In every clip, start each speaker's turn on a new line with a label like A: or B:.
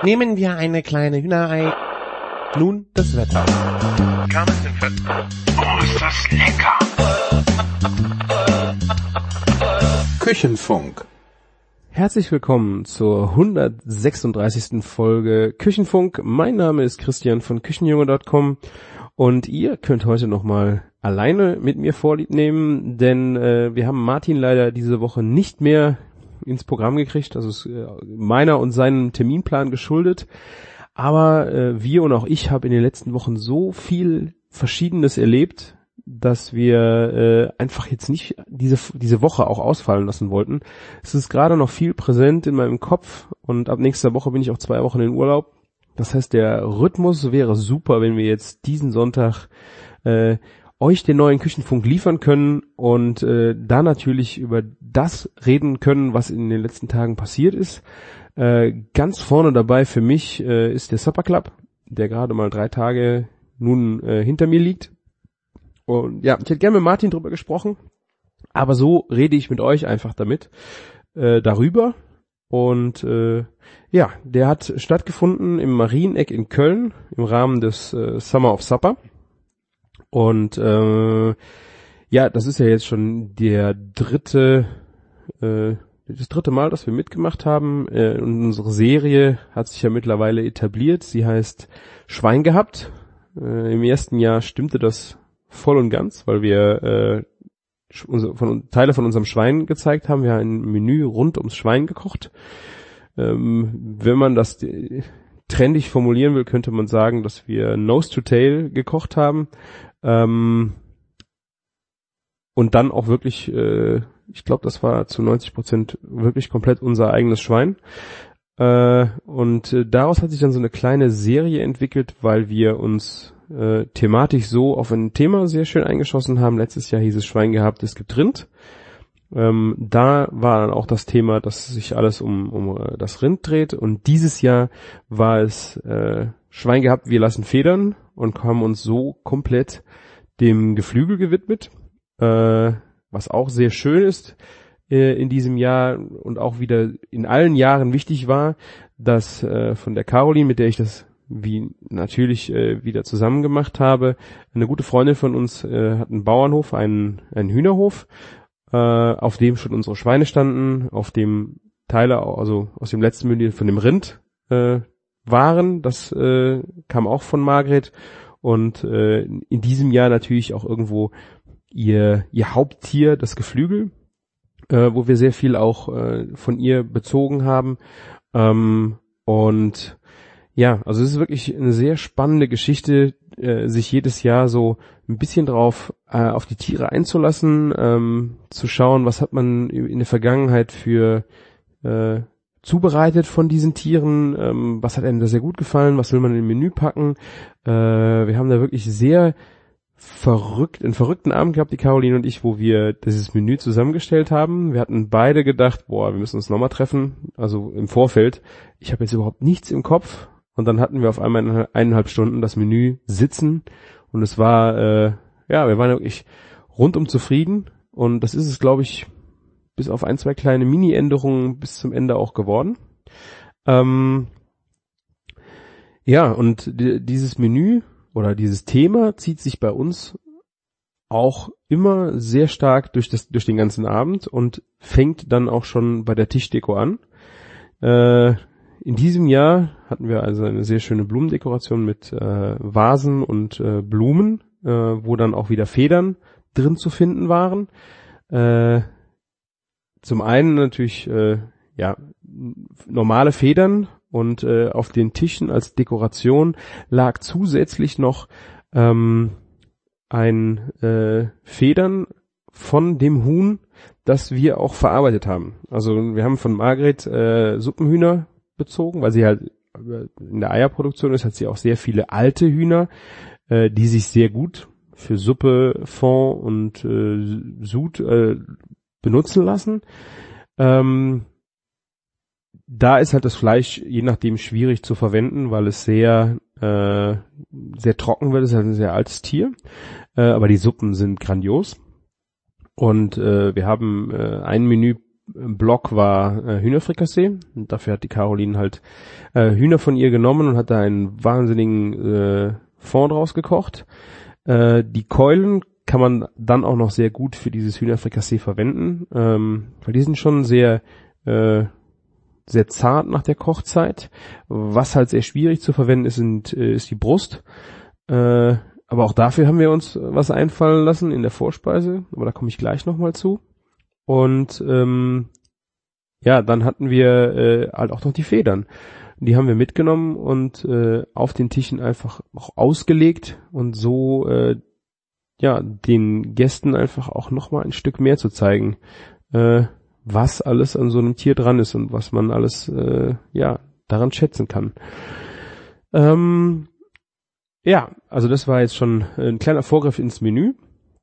A: Nehmen wir eine kleine Hühnerei. Nun das Wetter.
B: Oh, ist das lecker!
C: Küchenfunk.
D: Herzlich willkommen zur 136. Folge Küchenfunk. Mein Name ist Christian von Küchenjunge.com und ihr könnt heute nochmal alleine mit mir Vorlieb nehmen, denn wir haben Martin leider diese Woche nicht mehr ins Programm gekriegt, also ist meiner und seinem Terminplan geschuldet, aber wir und auch ich haben in den letzten Wochen so viel Verschiedenes erlebt, dass wir einfach jetzt nicht diese Woche auch ausfallen lassen wollten. Es ist gerade noch viel präsent in meinem Kopf und ab nächster Woche bin ich auch 2 Wochen in Urlaub. Das heißt, der Rhythmus wäre super, wenn wir jetzt diesen Sonntag euch den neuen Küchenfunk liefern können und da natürlich über das reden können, was in den letzten Tagen passiert ist. Ganz vorne dabei für mich ist der Supper Club, der gerade mal 3 Tage nun hinter mir liegt. Und ja, ich hätte gerne mit Martin drüber gesprochen, aber so rede ich mit euch einfach darüber. Und ja, der hat stattgefunden im Marieneck in Köln im Rahmen des Summer of Supper. Und ja, das ist ja jetzt schon das dritte Mal, dass wir mitgemacht haben. Und unsere Serie hat sich ja mittlerweile etabliert. Sie heißt Schwein gehabt. Im ersten Jahr stimmte das voll und ganz, weil wir Teile von unserem Schwein gezeigt haben. Wir haben ein Menü rund ums Schwein gekocht. Wenn man das trendig formulieren will, könnte man sagen, dass wir Nose to Tail gekocht haben. Und dann auch wirklich, ich glaube, das war zu 90% wirklich komplett unser eigenes Schwein. Und daraus hat sich dann so eine kleine Serie entwickelt, weil wir uns thematisch so auf ein Thema sehr schön eingeschossen haben. Letztes Jahr hieß es Schwein gehabt, es gibt Rind. Da war dann auch das Thema, dass sich alles um das Rind dreht. Und dieses Jahr war es Schwein gehabt, wir lassen federn und haben uns so komplett dem Geflügel gewidmet, was auch sehr schön ist in diesem Jahr und auch wieder in allen Jahren wichtig war, dass von der Caroline, mit der ich das wie natürlich wieder zusammen gemacht habe, eine gute Freundin von uns hat einen Bauernhof, einen Hühnerhof, auf dem schon unsere Schweine standen, auf dem Teile, also aus dem letzten Menü von dem Rind waren. Das kam auch von Margret und in diesem Jahr natürlich auch irgendwo ihr Haupttier, das Geflügel, wo wir sehr viel auch von ihr bezogen haben. Und ja, also es ist wirklich eine sehr spannende Geschichte, sich jedes Jahr so ein bisschen drauf auf die Tiere einzulassen, zu schauen, was hat man in der Vergangenheit für zubereitet von diesen Tieren, was hat einem da sehr gut gefallen, was will man in den Menü packen. Wir haben da wirklich einen verrückten Abend gehabt, die Caroline und ich, wo wir dieses Menü zusammengestellt haben. Wir hatten beide gedacht, wir müssen uns nochmal treffen, also im Vorfeld. Ich habe jetzt überhaupt nichts im Kopf. Und dann hatten wir auf einmal in 1,5 Stunden das Menü sitzen und es war, wir waren wirklich rundum zufrieden und das ist es, glaube ich, bis auf 1, 2 kleine Mini-Änderungen bis zum Ende auch geworden. Ja, und dieses Menü oder dieses Thema zieht sich bei uns auch immer sehr stark durch den ganzen Abend und fängt dann auch schon bei der Tischdeko an. In diesem Jahr hatten wir also eine sehr schöne Blumendekoration mit Vasen und Blumen, wo dann auch wieder Federn drin zu finden waren. Zum einen natürlich normale Federn und auf den Tischen als Dekoration lag zusätzlich noch ein Federn von dem Huhn, das wir auch verarbeitet haben. Also wir haben von Margret Suppenhühner bezogen, weil sie halt in der Eierproduktion ist, hat sie auch sehr viele alte Hühner, die sich sehr gut für Suppe, Fond und Sud benutzen lassen. Da ist halt das Fleisch je nachdem schwierig zu verwenden, weil es sehr trocken wird. Es ist halt ein sehr altes Tier, aber die Suppen sind grandios. Und wir haben ein Menü Block war Hühnerfrikassee. Und dafür hat die Caroline halt Hühner von ihr genommen und hat da einen wahnsinnigen Fond draus gekocht. Die Keulen kann man dann auch noch sehr gut für dieses Hühnerfrikassee verwenden, weil die sind schon sehr zart nach der Kochzeit. Was halt sehr schwierig zu verwenden ist die Brust. Aber auch dafür haben wir uns was einfallen lassen in der Vorspeise. Aber da komme ich gleich nochmal zu. Und dann hatten wir halt auch noch die Federn. Die haben wir mitgenommen und auf den Tischen einfach auch ausgelegt und so den Gästen einfach auch nochmal ein Stück mehr zu zeigen, was alles an so einem Tier dran ist und was man alles daran schätzen kann. Also das war jetzt schon ein kleiner Vorgriff ins Menü.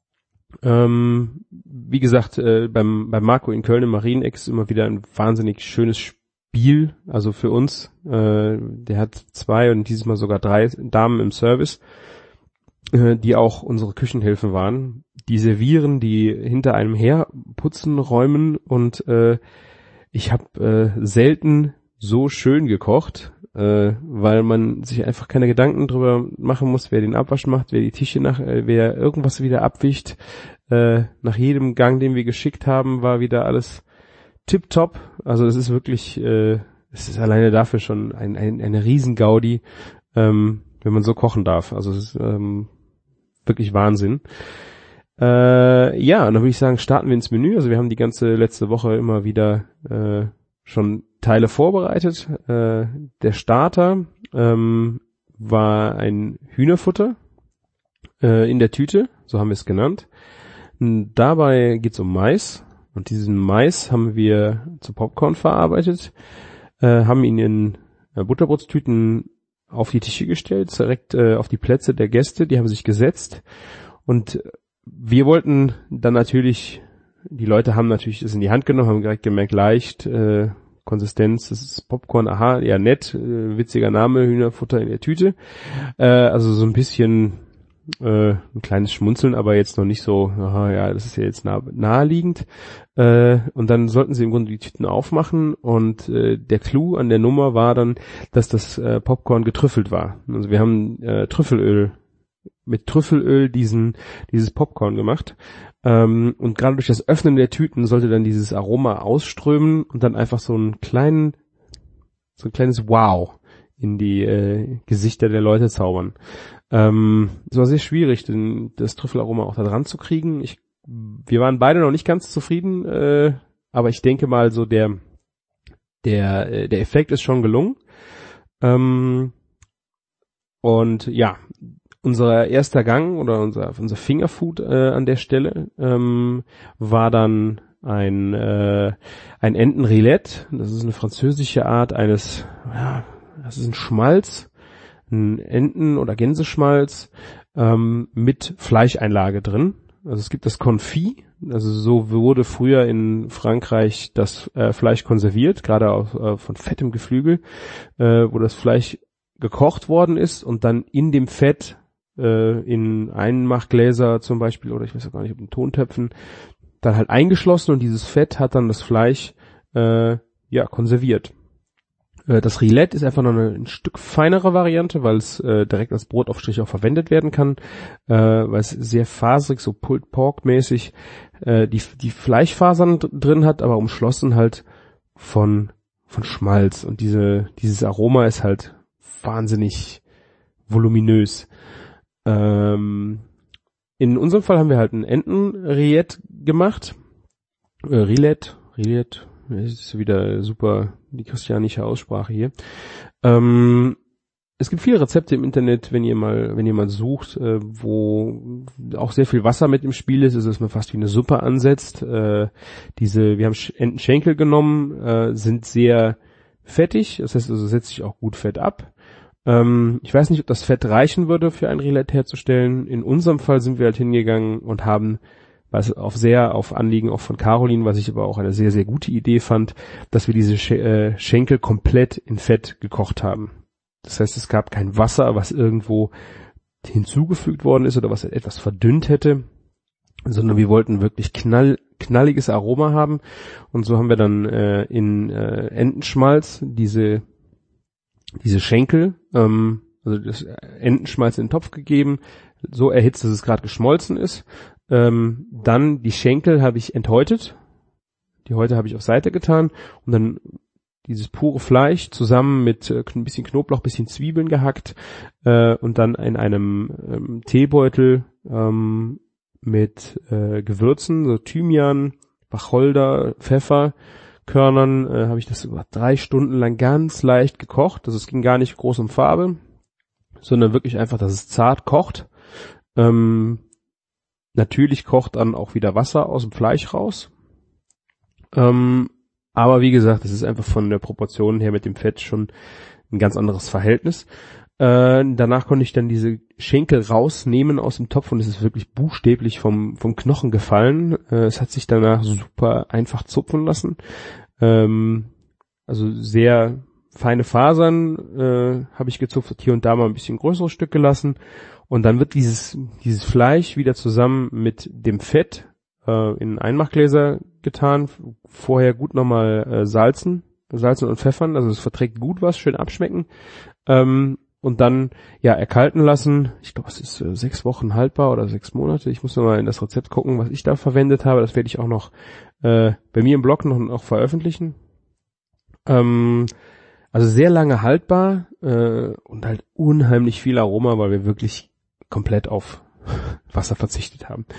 D: Wie gesagt, beim Marco in Köln im Marieneck ist immer wieder ein wahnsinnig schönes Spiel, also für uns. Der hat 2 und dieses Mal sogar 3 Damen im Service, die auch unsere Küchenhilfen waren. Die servieren, die hinter einem herputzen, räumen und ich habe selten so schön gekocht, weil man sich einfach keine Gedanken drüber machen muss, wer den Abwasch macht, wer die Tische wer irgendwas wieder abwischt. Nach jedem Gang, den wir geschickt haben, war wieder alles tipptopp. Also es ist wirklich, es ist alleine dafür schon eine Riesengaudi, wenn man so kochen darf. Also es ist wirklich Wahnsinn. Und dann würde ich sagen, starten wir ins Menü. Also wir haben die ganze letzte Woche immer wieder schon Teile vorbereitet. Der Starter war ein Hühnerfutter in der Tüte, so haben wir es genannt. Und dabei geht's um Mais. Und diesen Mais haben wir zu Popcorn verarbeitet, haben ihn in Butterbrotstüten auf die Tische gestellt, direkt auf die Plätze der Gäste, die haben sich gesetzt. Und wir wollten dann natürlich, die Leute haben natürlich das in die Hand genommen, haben direkt gemerkt, leicht, Konsistenz, das ist Popcorn, aha, ja nett, witziger Name, Hühnerfutter in der Tüte. Also so ein bisschen ein kleines Schmunzeln, aber jetzt noch nicht so, aha, ja, das ist ja jetzt naheliegend. Und dann sollten sie im Grunde die Tüten aufmachen und der Clou an der Nummer war dann, dass das Popcorn getrüffelt war. Also wir haben mit Trüffelöl dieses Popcorn gemacht. Und gerade durch das Öffnen der Tüten sollte dann dieses Aroma ausströmen und dann einfach so ein kleines Wow in die Gesichter der Leute zaubern. Es war sehr schwierig, das Trüffelaroma auch da dran zu kriegen. Wir waren beide noch nicht ganz zufrieden, aber ich denke mal so der Effekt ist schon gelungen. Und ja, unser erster Gang oder unser Fingerfood an der Stelle war dann ein Entenrillette. Das ist eine französische Art das ist ein Schmalz, ein Enten- oder Gänseschmalz mit Fleischeinlage drin. Also es gibt das Confit, also so wurde früher in Frankreich das Fleisch konserviert, gerade von fettem Geflügel, wo das Fleisch gekocht worden ist und dann in dem Fett in Einmachgläser zum Beispiel, oder ich weiß auch gar nicht, ob in Tontöpfen, dann halt eingeschlossen und dieses Fett hat dann das Fleisch konserviert. Das Rillette ist einfach noch ein Stück feinere Variante, weil es direkt als Brotaufstrich auch verwendet werden kann, weil es sehr faserig, so Pulled Pork mäßig die Fleischfasern drin hat, aber umschlossen halt von Schmalz und dieses Aroma ist halt wahnsinnig voluminös. In unserem Fall haben wir halt ein Entenrillette gemacht. Rillette, das ist wieder super die christianische Aussprache hier. Es gibt viele Rezepte im Internet, wenn ihr mal sucht, wo auch sehr viel Wasser mit im Spiel ist, dass man fast wie eine Suppe ansetzt. Wir haben Entenschenkel genommen, sind sehr fettig, das heißt also setzt sich auch gut Fett ab. Ich weiß nicht, ob das Fett reichen würde, für ein Rillette herzustellen. In unserem Fall sind wir halt hingegangen und haben, was auf Anliegen auch von Caroline, was ich aber auch eine sehr, sehr gute Idee fand, dass wir diese Schenkel komplett in Fett gekocht haben. Das heißt, es gab kein Wasser, was irgendwo hinzugefügt worden ist oder was etwas verdünnt hätte, sondern wir wollten wirklich knalliges Aroma haben. Und so haben wir dann in Entenschmalz diese Schenkel, also das Entenschmalz in den Topf gegeben, so erhitzt, dass es gerade geschmolzen ist. Dann die Schenkel habe ich enthäutet. Die Häute habe ich auf Seite getan und dann dieses pure Fleisch zusammen mit ein bisschen Knoblauch, bisschen Zwiebeln gehackt und dann in einem Teebeutel mit Gewürzen, so Thymian, Wacholder, Pfefferkörnern, habe ich das über 3 Stunden lang ganz leicht gekocht. Also es ging gar nicht groß um Farbe, sondern wirklich einfach, dass es zart kocht. Natürlich kocht dann auch wieder Wasser aus dem Fleisch raus. Aber wie gesagt, es ist einfach von der Proportion her mit dem Fett schon ein ganz anderes Verhältnis. Danach konnte ich dann diese Schenkel rausnehmen aus dem Topf und es ist wirklich buchstäblich vom Knochen gefallen. Es hat sich danach super einfach zupfen lassen. Also sehr feine Fasern habe ich gezupft, hier und da mal ein bisschen größeres Stück gelassen. Und dann wird dieses Fleisch wieder zusammen mit dem Fett in Einmachgläser getan, vorher gut nochmal salzen und pfeffern, also es verträgt gut was, schön abschmecken, und dann ja erkalten lassen. Ich glaube, es ist 6 Wochen haltbar oder 6 Monate. Ich muss nochmal in das Rezept gucken, was ich da verwendet habe. Das werde ich auch noch bei mir im Blog noch veröffentlichen. Also sehr lange haltbar und halt unheimlich viel Aroma, weil wir wirklich komplett auf Wasser verzichtet haben.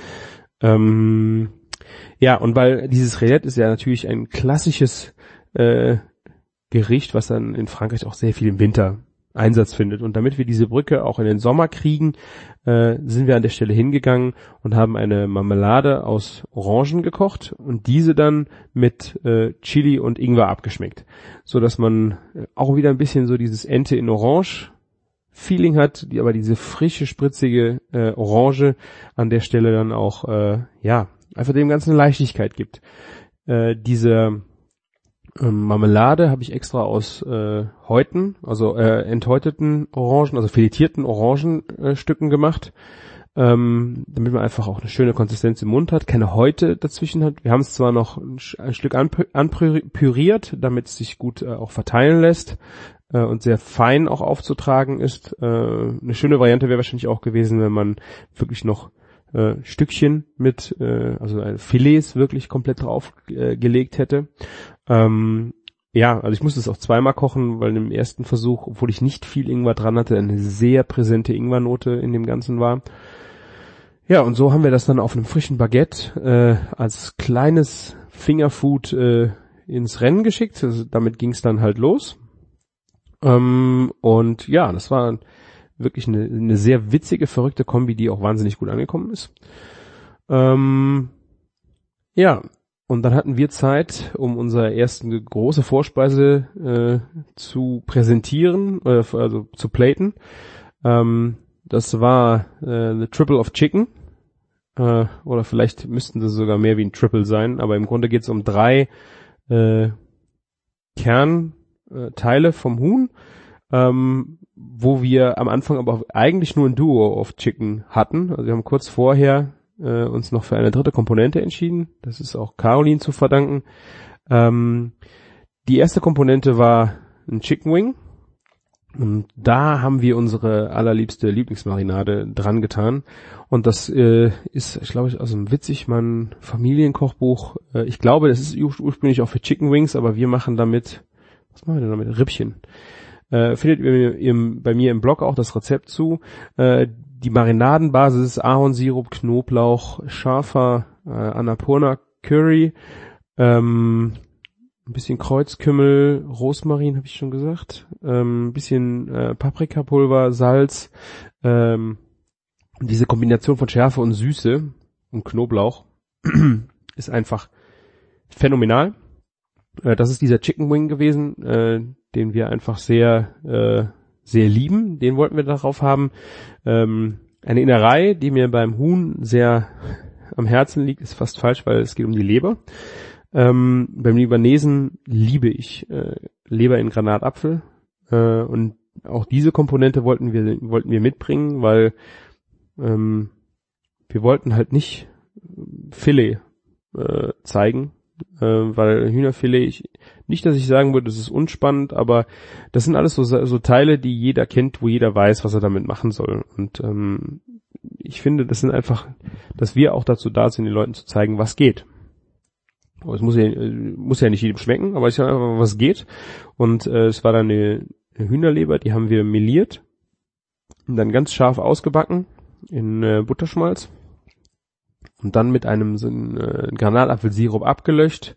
D: Ja, und weil dieses Rillette ist ja natürlich ein klassisches Gericht, was dann in Frankreich auch sehr viel im Winter Einsatz findet. Und damit wir diese Brücke auch in den Sommer kriegen, sind wir an der Stelle hingegangen und haben eine Marmelade aus Orangen gekocht und diese dann mit Chili und Ingwer abgeschmeckt, so dass man auch wieder ein bisschen so dieses Ente in Orange Feeling hat, die aber diese frische, spritzige Orange an der Stelle dann auch, einfach dem Ganzen Leichtigkeit gibt. Diese Marmelade habe ich extra aus Häuten, also enthäuteten Orangen, also filetierten Orangenstücken gemacht, damit man einfach auch eine schöne Konsistenz im Mund hat, keine Häute dazwischen hat. Wir haben es zwar noch ein Stück anpüriert, damit es sich gut auch verteilen lässt und sehr fein auch aufzutragen ist. Eine schöne Variante wäre wahrscheinlich auch gewesen, wenn man wirklich noch Stückchen mit, also Filets wirklich komplett drauf gelegt hätte. Also ich musste es auch zweimal kochen, weil im ersten Versuch, obwohl ich nicht viel Ingwer dran hatte, eine sehr präsente Ingwernote in dem Ganzen war. Ja, und so haben wir das dann auf einem frischen Baguette als kleines Fingerfood ins Rennen geschickt. Also damit ging es dann halt los. Und ja, das war wirklich eine sehr witzige, verrückte Kombi, die auch wahnsinnig gut angekommen ist. Ja, und dann hatten wir Zeit, um unsere erste große Vorspeise zu präsentieren, also zu platen. Das war the Triple of Chicken. Oder vielleicht müssten sie sogar mehr wie ein Triple sein, aber im Grunde geht es um 3 Kernteile vom Huhn, wo wir am Anfang aber eigentlich nur ein Duo of Chicken hatten. Also wir haben kurz vorher uns noch für eine dritte Komponente entschieden. Das ist auch Caroline zu verdanken. Die erste Komponente war ein Chicken Wing. Und da haben wir unsere allerliebste Lieblingsmarinade dran getan. Und das ist, ich glaube, aus einem Witzigmann Familienkochbuch. Ich glaube, das ist ursprünglich auch für Chicken Wings, aber wir machen damit, was machen wir denn damit? Rippchen. Findet ihr bei mir im Blog auch das Rezept zu. Die Marinadenbasis ist Ahornsirup, Knoblauch, scharfer Annapurna Curry, ein bisschen Kreuzkümmel, Rosmarin habe ich schon gesagt, ein bisschen Paprikapulver, Salz, diese Kombination von Schärfe und Süße und Knoblauch ist einfach phänomenal. Das ist dieser Chicken Wing gewesen, den wir einfach sehr lieben. Den wollten wir darauf haben. Eine Innerei, die mir beim Huhn sehr am Herzen liegt, ist fast falsch, weil es geht um die Leber. Beim Libanesen liebe ich Leber in Granatapfel. Und auch diese Komponente wollten wir mitbringen, weil wir wollten halt nicht Filet zeigen, weil Hühnerfilet, nicht, dass ich sagen würde, das ist unspannend, aber das sind alles so Teile, die jeder kennt, wo jeder weiß, was er damit machen soll. Und ich finde, das sind einfach, dass wir auch dazu da sind, den Leuten zu zeigen, was geht. Es muss ja nicht jedem schmecken, aber es ist ja einfach, was geht. Und es war dann eine Hühnerleber, die haben wir meliert und dann ganz scharf ausgebacken in Butterschmalz und dann mit einem Granatapfelsirup abgelöscht,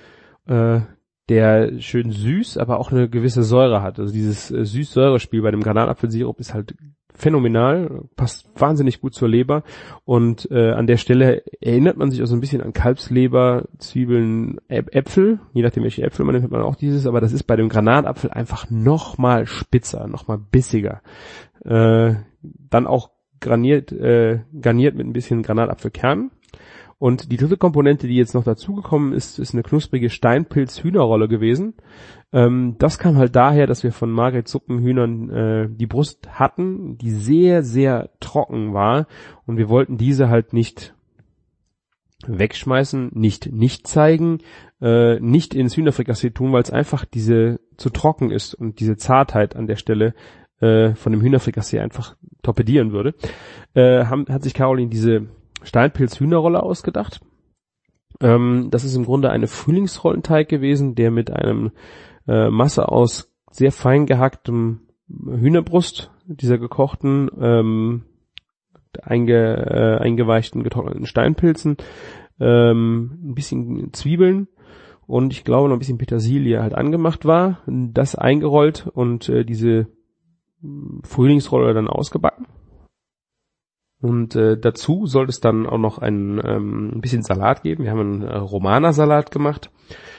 D: der schön süß, aber auch eine gewisse Säure hat. Also dieses Süß-Säure-Spiel bei dem Granatapfelsirup ist halt phänomenal, passt wahnsinnig gut zur Leber und an der Stelle erinnert man sich auch so ein bisschen an Kalbsleber, Zwiebeln, Äpfel, je nachdem welche Äpfel man nimmt, hat man auch dieses, aber das ist bei dem Granatapfel einfach nochmal spitzer, nochmal bissiger. Dann auch garniert mit ein bisschen Granatapfelkern. Und die dritte Komponente, die jetzt noch dazugekommen ist eine knusprige Steinpilz-Hühnerrolle gewesen. Das kam halt daher, dass wir von Margret Suppenhühnern die Brust hatten, die sehr, sehr trocken war. Und wir wollten diese halt nicht wegschmeißen, nicht zeigen, nicht ins Hühnerfrikassee tun, weil es einfach diese zu trocken ist und diese Zartheit an der Stelle von dem Hühnerfrikassee einfach torpedieren würde. Hat sich Caroline diese Steinpilz-Hühnerrolle ausgedacht. Das ist im Grunde eine Frühlingsrollenteig gewesen, der mit einem Masse aus sehr fein gehacktem Hühnerbrust, dieser gekochten, eingeweichten, getrockneten Steinpilzen, ein bisschen Zwiebeln und ich glaube noch ein bisschen Petersilie halt angemacht war, das eingerollt und diese Frühlingsrolle dann ausgebacken. Und dazu sollte es dann auch noch ein bisschen Salat geben. Wir haben einen Romana-Salat gemacht.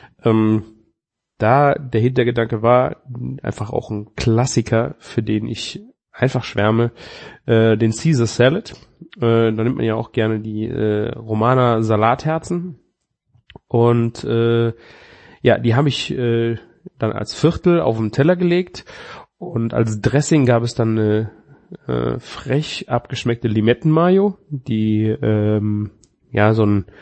D: Da der Hintergedanke war, einfach auch ein Klassiker, für den ich einfach schwärme, den Caesar Salad. Da nimmt man ja auch gerne die Romana-Salatherzen. Und ja, die habe ich dann als Viertel auf den Teller gelegt. Und als Dressing gab es dann eine frech abgeschmeckte Limettenmayo, die ja so ein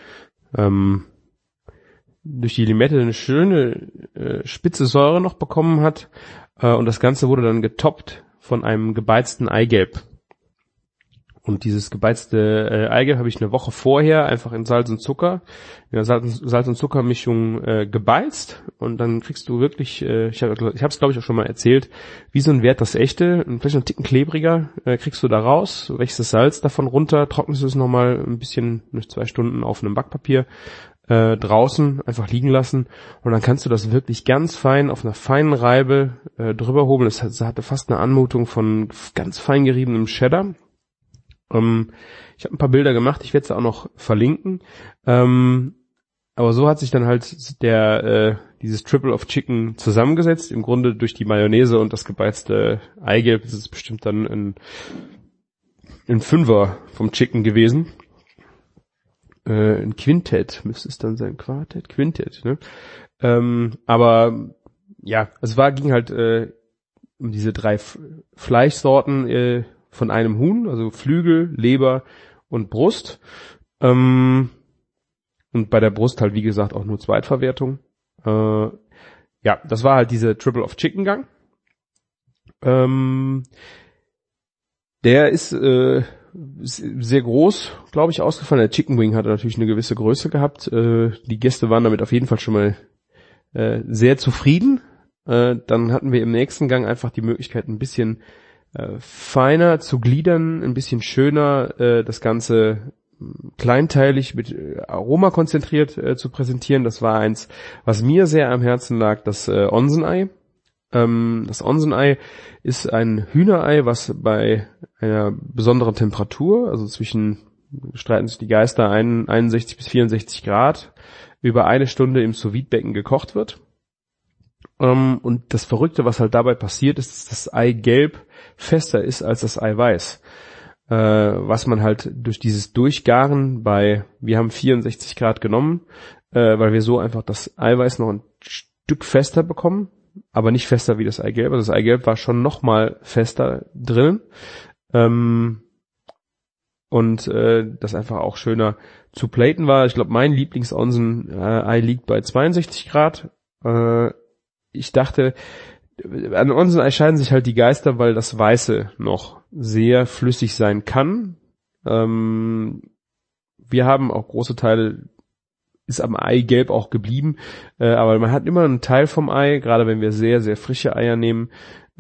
D: durch die Limette eine schöne spitze Säure noch bekommen hat und das Ganze wurde dann getoppt von einem gebeizten Eigelb. Und dieses gebeizte Eigelb habe ich eine Woche vorher einfach in Salz und Zucker, in der Salz- und Zuckermischung gebeizt und dann kriegst du wirklich, ich habe es glaube ich auch schon mal erzählt, wie so ein Wert das echte, vielleicht noch einen Ticken klebriger, kriegst du da raus, wächst das Salz davon runter, trocknest es nochmal ein bisschen, 2 Stunden auf einem Backpapier draußen einfach liegen lassen und dann kannst du das wirklich ganz fein auf einer feinen Reibe drüber hobeln. Es hatte fast eine Anmutung von ganz fein geriebenem Cheddar. Ich habe ein paar Bilder gemacht, ich werde es auch noch verlinken. Aber so hat sich dann halt dieses Triple of Chicken zusammengesetzt. Im Grunde durch die Mayonnaise und das gebeizte Eigelb ist es bestimmt dann ein Fünfer vom Chicken gewesen. Ein Quintett müsste es dann sein. Quartett, Quintett, ne? Aber ja, ging halt um diese 3 Fleischsorten von einem Huhn, also Flügel, Leber und Brust. Und bei der Brust halt, wie gesagt, auch nur Zweitverwertung. Ja, das war halt diese Triple of Chicken Gang. Der ist sehr groß, glaube ich, ausgefallen. Der Chicken Wing hatte natürlich eine gewisse Größe gehabt. Die Gäste waren damit auf jeden Fall schon mal sehr zufrieden. Dann hatten wir im nächsten Gang einfach die Möglichkeit, ein bisschen feiner zu gliedern, ein bisschen schöner das Ganze kleinteilig mit Aroma konzentriert zu präsentieren. Das war eins, was mir sehr am Herzen lag, das Onsenei. Das Onsenei ist ein Hühnerei, was bei einer besonderen Temperatur, also streiten sich die Geister, 61 bis 64 Grad, über 1 Stunde im Sous-Vide-Becken gekocht wird. Und das Verrückte, was halt dabei passiert, ist, dass das Eigelb fester ist als das Eiweiß. Was man halt durch dieses Durchgaren wir haben 64 Grad genommen, weil wir so einfach das Eiweiß noch ein Stück fester bekommen, aber nicht fester wie das Eigelb. Also das Eigelb war schon noch mal fester drin. und das einfach auch schöner zu platen war. Ich glaube, mein Lieblings-Onsen-Ei liegt bei 62 Grad. Ich dachte, an Onsen-Ei scheiden sich halt die Geister, weil das Weiße noch sehr flüssig sein kann. Wir haben auch große Teile, ist am Eigelb auch geblieben, aber man hat immer einen Teil vom Ei, gerade wenn wir sehr, sehr frische Eier nehmen,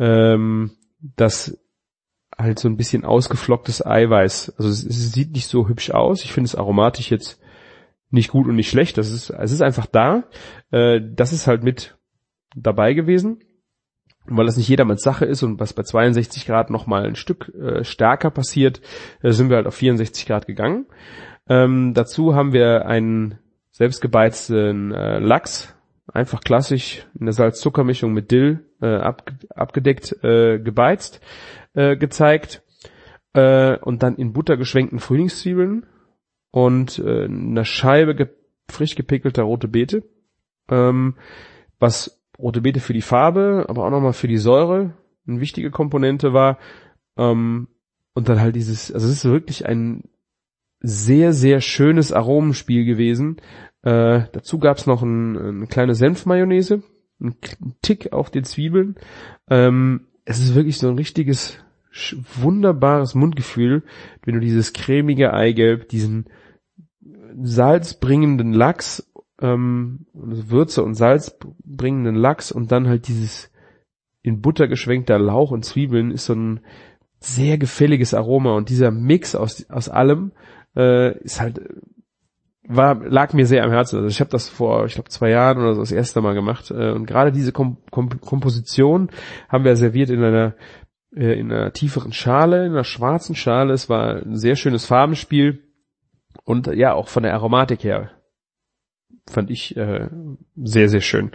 D: das halt so ein bisschen ausgeflocktes Eiweiß. Also es sieht nicht so hübsch aus. Ich finde es aromatisch jetzt nicht gut und nicht schlecht. Es ist einfach da. Das ist halt mit dabei gewesen. Und weil das nicht jedermanns Sache ist und was bei 62 Grad nochmal ein Stück stärker passiert, sind wir halt auf 64 Grad gegangen. Dazu haben wir einen selbstgebeizten Lachs, einfach klassisch in der Salz-Zucker-Mischung mit Dill abgedeckt gebeizt, gezeigt, und dann in Butter geschwenkten Frühlingszwiebeln und einer Scheibe frisch gepickelter rote Beete, was rote Beete für die Farbe, aber auch nochmal für die Säure eine wichtige Komponente war, und dann halt dieses, also es ist wirklich ein sehr, sehr schönes Aromenspiel gewesen. Dazu gab's noch eine kleine Senfmayonnaise, ein Tick auf den Zwiebeln. Es ist wirklich so ein richtiges, wunderbares Mundgefühl, wenn du dieses cremige Eigelb, diesen salzbringenden Lachs, Würze und Salz bringenden Lachs und dann halt dieses in Butter geschwenkter Lauch und Zwiebeln ist so ein sehr gefälliges Aroma, und dieser Mix aus allem ist halt, lag mir sehr am Herzen. Also ich habe das vor, ich glaube 2 Jahren oder so das erste Mal gemacht, und gerade diese Komposition haben wir serviert in einer tieferen Schale, in einer schwarzen Schale. Es war ein sehr schönes Farbenspiel und ja, auch von der Aromatik her fand ich sehr, sehr schön.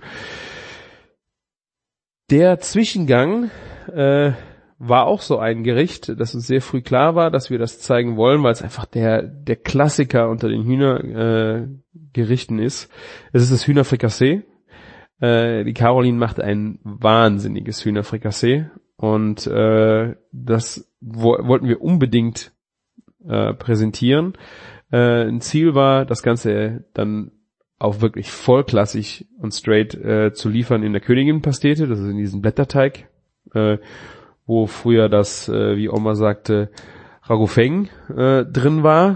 D: Der Zwischengang war auch so ein Gericht, das uns sehr früh klar war, dass wir das zeigen wollen, weil es einfach der Klassiker unter den Hühnergerichten ist. Es ist das Hühnerfrikassee. Die Caroline macht ein wahnsinniges Hühnerfrikassee, und das wollten wir unbedingt präsentieren. Ein Ziel war, das Ganze dann auch wirklich vollklassig und straight zu liefern in der Königin-Pastete, das ist in diesem Blätterteig, wo früher das, wie Oma sagte, Ragoufeng drin war,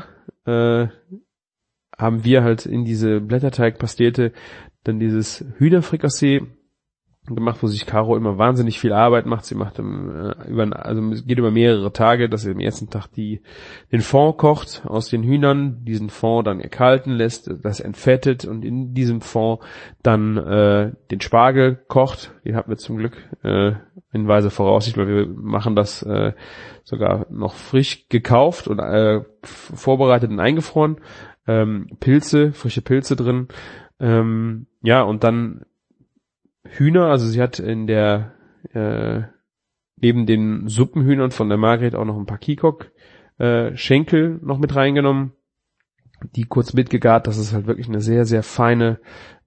D: haben wir halt in diese Blätterteigpastete dann dieses Hühnerfrikassee gemacht, wo sich Caro immer wahnsinnig viel Arbeit macht. Sie macht es geht über mehrere Tage, dass sie am ersten Tag den Fond kocht aus den Hühnern, diesen Fond dann erkalten lässt, das entfettet und in diesem Fond dann den Spargel kocht. Den hatten wir zum Glück in weiser Voraussicht, weil wir machen das sogar noch frisch gekauft und vorbereitet und eingefroren. Frische Pilze drin. Ja, und dann Hühner, also sie hat in der neben den Suppenhühnern von der Margret auch noch ein paar Kikok Schenkel noch mit reingenommen, die kurz mitgegart, dass es halt wirklich eine sehr, sehr feine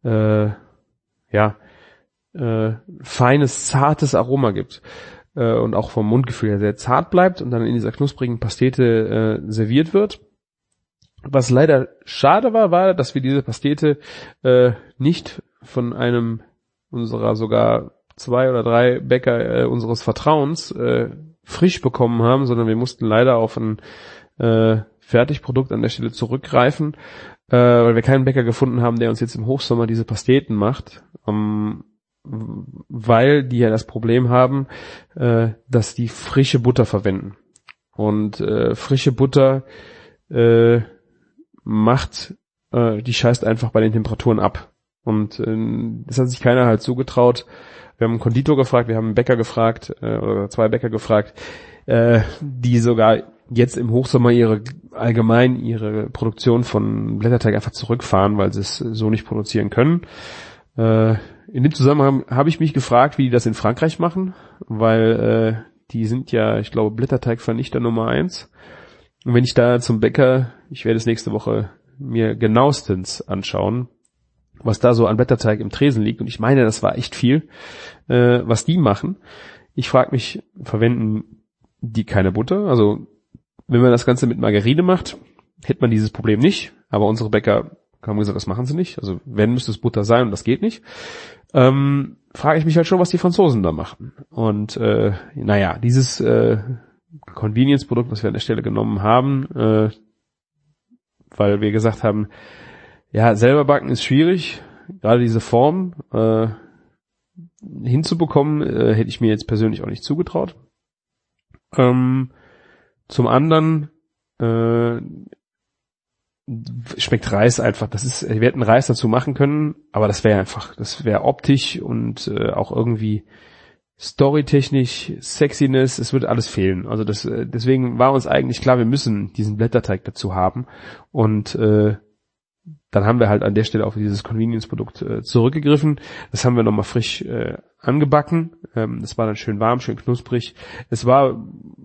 D: feines, zartes Aroma gibt und auch vom Mundgefühl her sehr zart bleibt und dann in dieser knusprigen Pastete serviert wird. Was leider schade war, dass wir diese Pastete nicht von einem unserer sogar 2 oder 3 Bäcker unseres Vertrauens frisch bekommen haben, sondern wir mussten leider auf ein Fertigprodukt an der Stelle zurückgreifen, weil wir keinen Bäcker gefunden haben, der uns jetzt im Hochsommer diese Pasteten macht, weil die ja das Problem haben, dass die frische Butter verwenden. Und frische Butter die scheißt einfach bei den Temperaturen ab. Und das hat sich keiner halt zugetraut. Wir haben einen Konditor gefragt, wir haben einen Bäcker gefragt, oder 2 Bäcker gefragt, die sogar jetzt im Hochsommer ihre Produktion von Blätterteig einfach zurückfahren, weil sie es so nicht produzieren können. In dem Zusammenhang habe ich mich gefragt, wie die das in Frankreich machen, weil die sind ja, ich glaube, Blätterteigvernichter Nummer 1. Und wenn ich da zum Bäcker, ich werde es nächste Woche mir genauestens anschauen, was da so an Blätterteig im Tresen liegt. Und ich meine, das war echt viel, was die machen. Ich frage mich, verwenden die keine Butter? Also wenn man das Ganze mit Margarine macht, hätte man dieses Problem nicht, aber unsere Bäcker haben gesagt, das machen sie nicht. Also wenn, müsste es Butter sein und das geht nicht. Frage ich mich halt schon, was die Franzosen da machen. Und dieses Convenience-Produkt, was wir an der Stelle genommen haben, weil wir gesagt haben, ja, selber backen ist schwierig, gerade diese Form hinzubekommen, hätte ich mir jetzt persönlich auch nicht zugetraut. Zum anderen schmeckt Reis einfach, wir hätten Reis dazu machen können, aber das wäre optisch und auch irgendwie storytechnisch, Sexiness, es wird alles fehlen. Also deswegen war uns eigentlich klar, wir müssen diesen Blätterteig dazu haben und dann haben wir halt an der Stelle auf dieses Convenience-Produkt zurückgegriffen. Das haben wir nochmal frisch angebacken. Das war dann schön warm, schön knusprig. Es war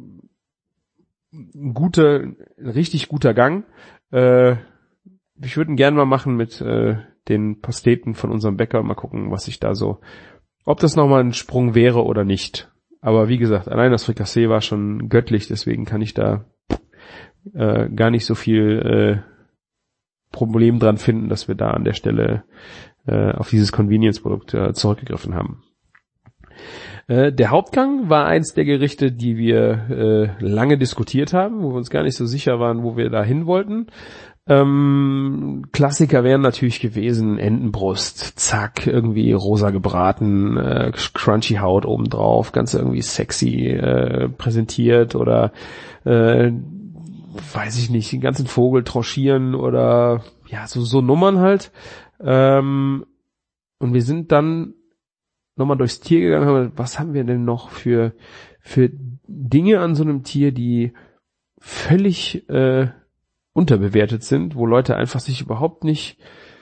D: ein richtig guter Gang. Ich würde ihn gerne mal machen mit den Pasteten von unserem Bäcker. Mal gucken, was ich da so, ob das nochmal ein Sprung wäre oder nicht. Aber wie gesagt, allein das Frikassee war schon göttlich, deswegen kann ich da gar nicht so viel Problem dran finden, dass wir da an der Stelle auf dieses Convenience-Produkt zurückgegriffen haben. Der Hauptgang war eins der Gerichte, die wir lange diskutiert haben, wo wir uns gar nicht so sicher waren, wo wir da hin wollten. Klassiker wären natürlich gewesen Entenbrust, zack, irgendwie rosa gebraten, crunchy Haut obendrauf, ganz irgendwie sexy präsentiert oder weiß ich nicht, den ganzen Vogel tranchieren oder ja, so Nummern halt. Und wir sind dann nochmal durchs Tier gegangen, haben gesagt, was haben wir denn noch für Dinge an so einem Tier, die völlig unterbewertet sind, wo Leute einfach sich überhaupt nicht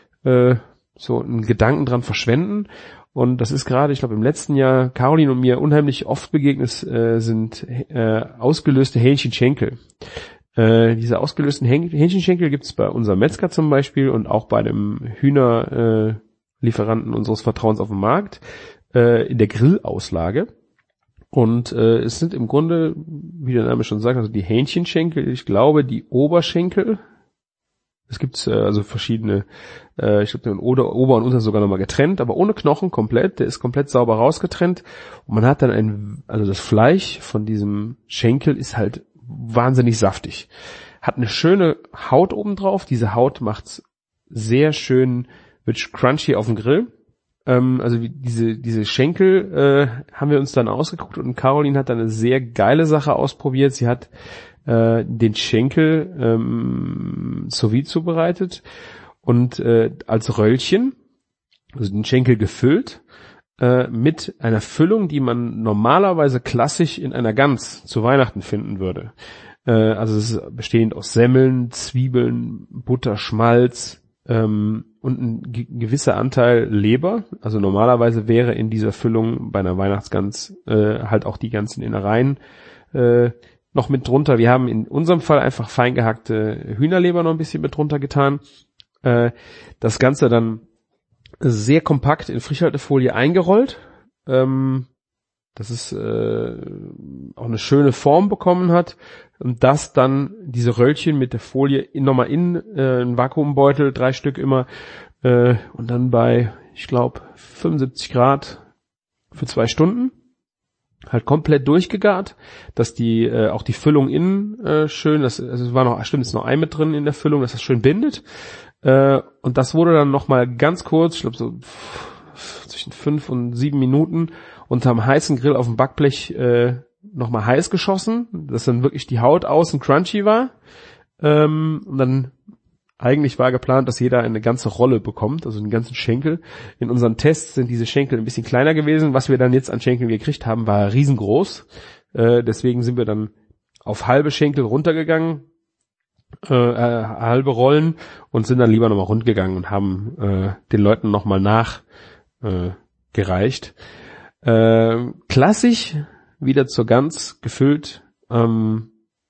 D: so einen Gedanken dran verschwenden. Und das ist gerade, ich glaube, im letzten Jahr Caroline und mir unheimlich oft begegnet sind ausgelöste Hähnchenschenkel. Diese ausgelösten Hähnchenschenkel gibt es bei unserem Metzger zum Beispiel und auch bei dem Hühnerlieferanten unseres Vertrauens auf dem Markt in der Grillauslage. Und es sind im Grunde, wie der Name schon sagt, also die Hähnchenschenkel, ich glaube die Oberschenkel. Es gibt also verschiedene, ich glaube den Ober und Unter sogar nochmal getrennt, aber ohne Knochen komplett, der ist komplett sauber rausgetrennt. Und man hat dann also das Fleisch von diesem Schenkel ist halt wahnsinnig saftig. Hat eine schöne Haut oben drauf. Diese Haut macht's sehr schön, wird crunchy auf dem Grill. Also diese Schenkel haben wir uns dann ausgeguckt und Caroline hat dann eine sehr geile Sache ausprobiert. Sie hat den Schenkel sous vide zubereitet und als Röllchen, also den Schenkel gefüllt, mit einer Füllung, die man normalerweise klassisch in einer Gans zu Weihnachten finden würde. Also es ist bestehend aus Semmeln, Zwiebeln, Butter, Schmalz und ein gewisser Anteil Leber. Also normalerweise wäre in dieser Füllung bei einer Weihnachtsgans halt auch die ganzen Innereien noch mit drunter. Wir haben in unserem Fall einfach fein gehackte Hühnerleber noch ein bisschen mit drunter getan. Das Ganze dann sehr kompakt in Frischhaltefolie eingerollt, dass es auch eine schöne Form bekommen hat und das dann diese Röllchen mit der Folie nochmal in einen Vakuumbeutel, 3 Stück immer und dann bei, ich glaube, 75 Grad für 2 Stunden halt komplett durchgegart, dass die auch die Füllung innen schön, es war noch, stimmt, ist noch Ei mit drin in der Füllung, dass das schön bindet. Und das wurde dann nochmal ganz kurz, ich glaube so zwischen 5 und 7 Minuten unterm heißen Grill auf dem Backblech nochmal heiß geschossen, dass dann wirklich die Haut außen crunchy war. Und dann eigentlich war geplant, dass jeder eine ganze Rolle bekommt, also einen ganzen Schenkel. In unseren Tests sind diese Schenkel ein bisschen kleiner gewesen. Was wir dann jetzt an Schenkeln gekriegt haben, war riesengroß. Deswegen sind wir dann auf halbe Schenkel runtergegangen, halbe Rollen und sind dann lieber nochmal rund gegangen und haben den Leuten nochmal nachgereicht. Klassisch wieder zur Gans gefüllt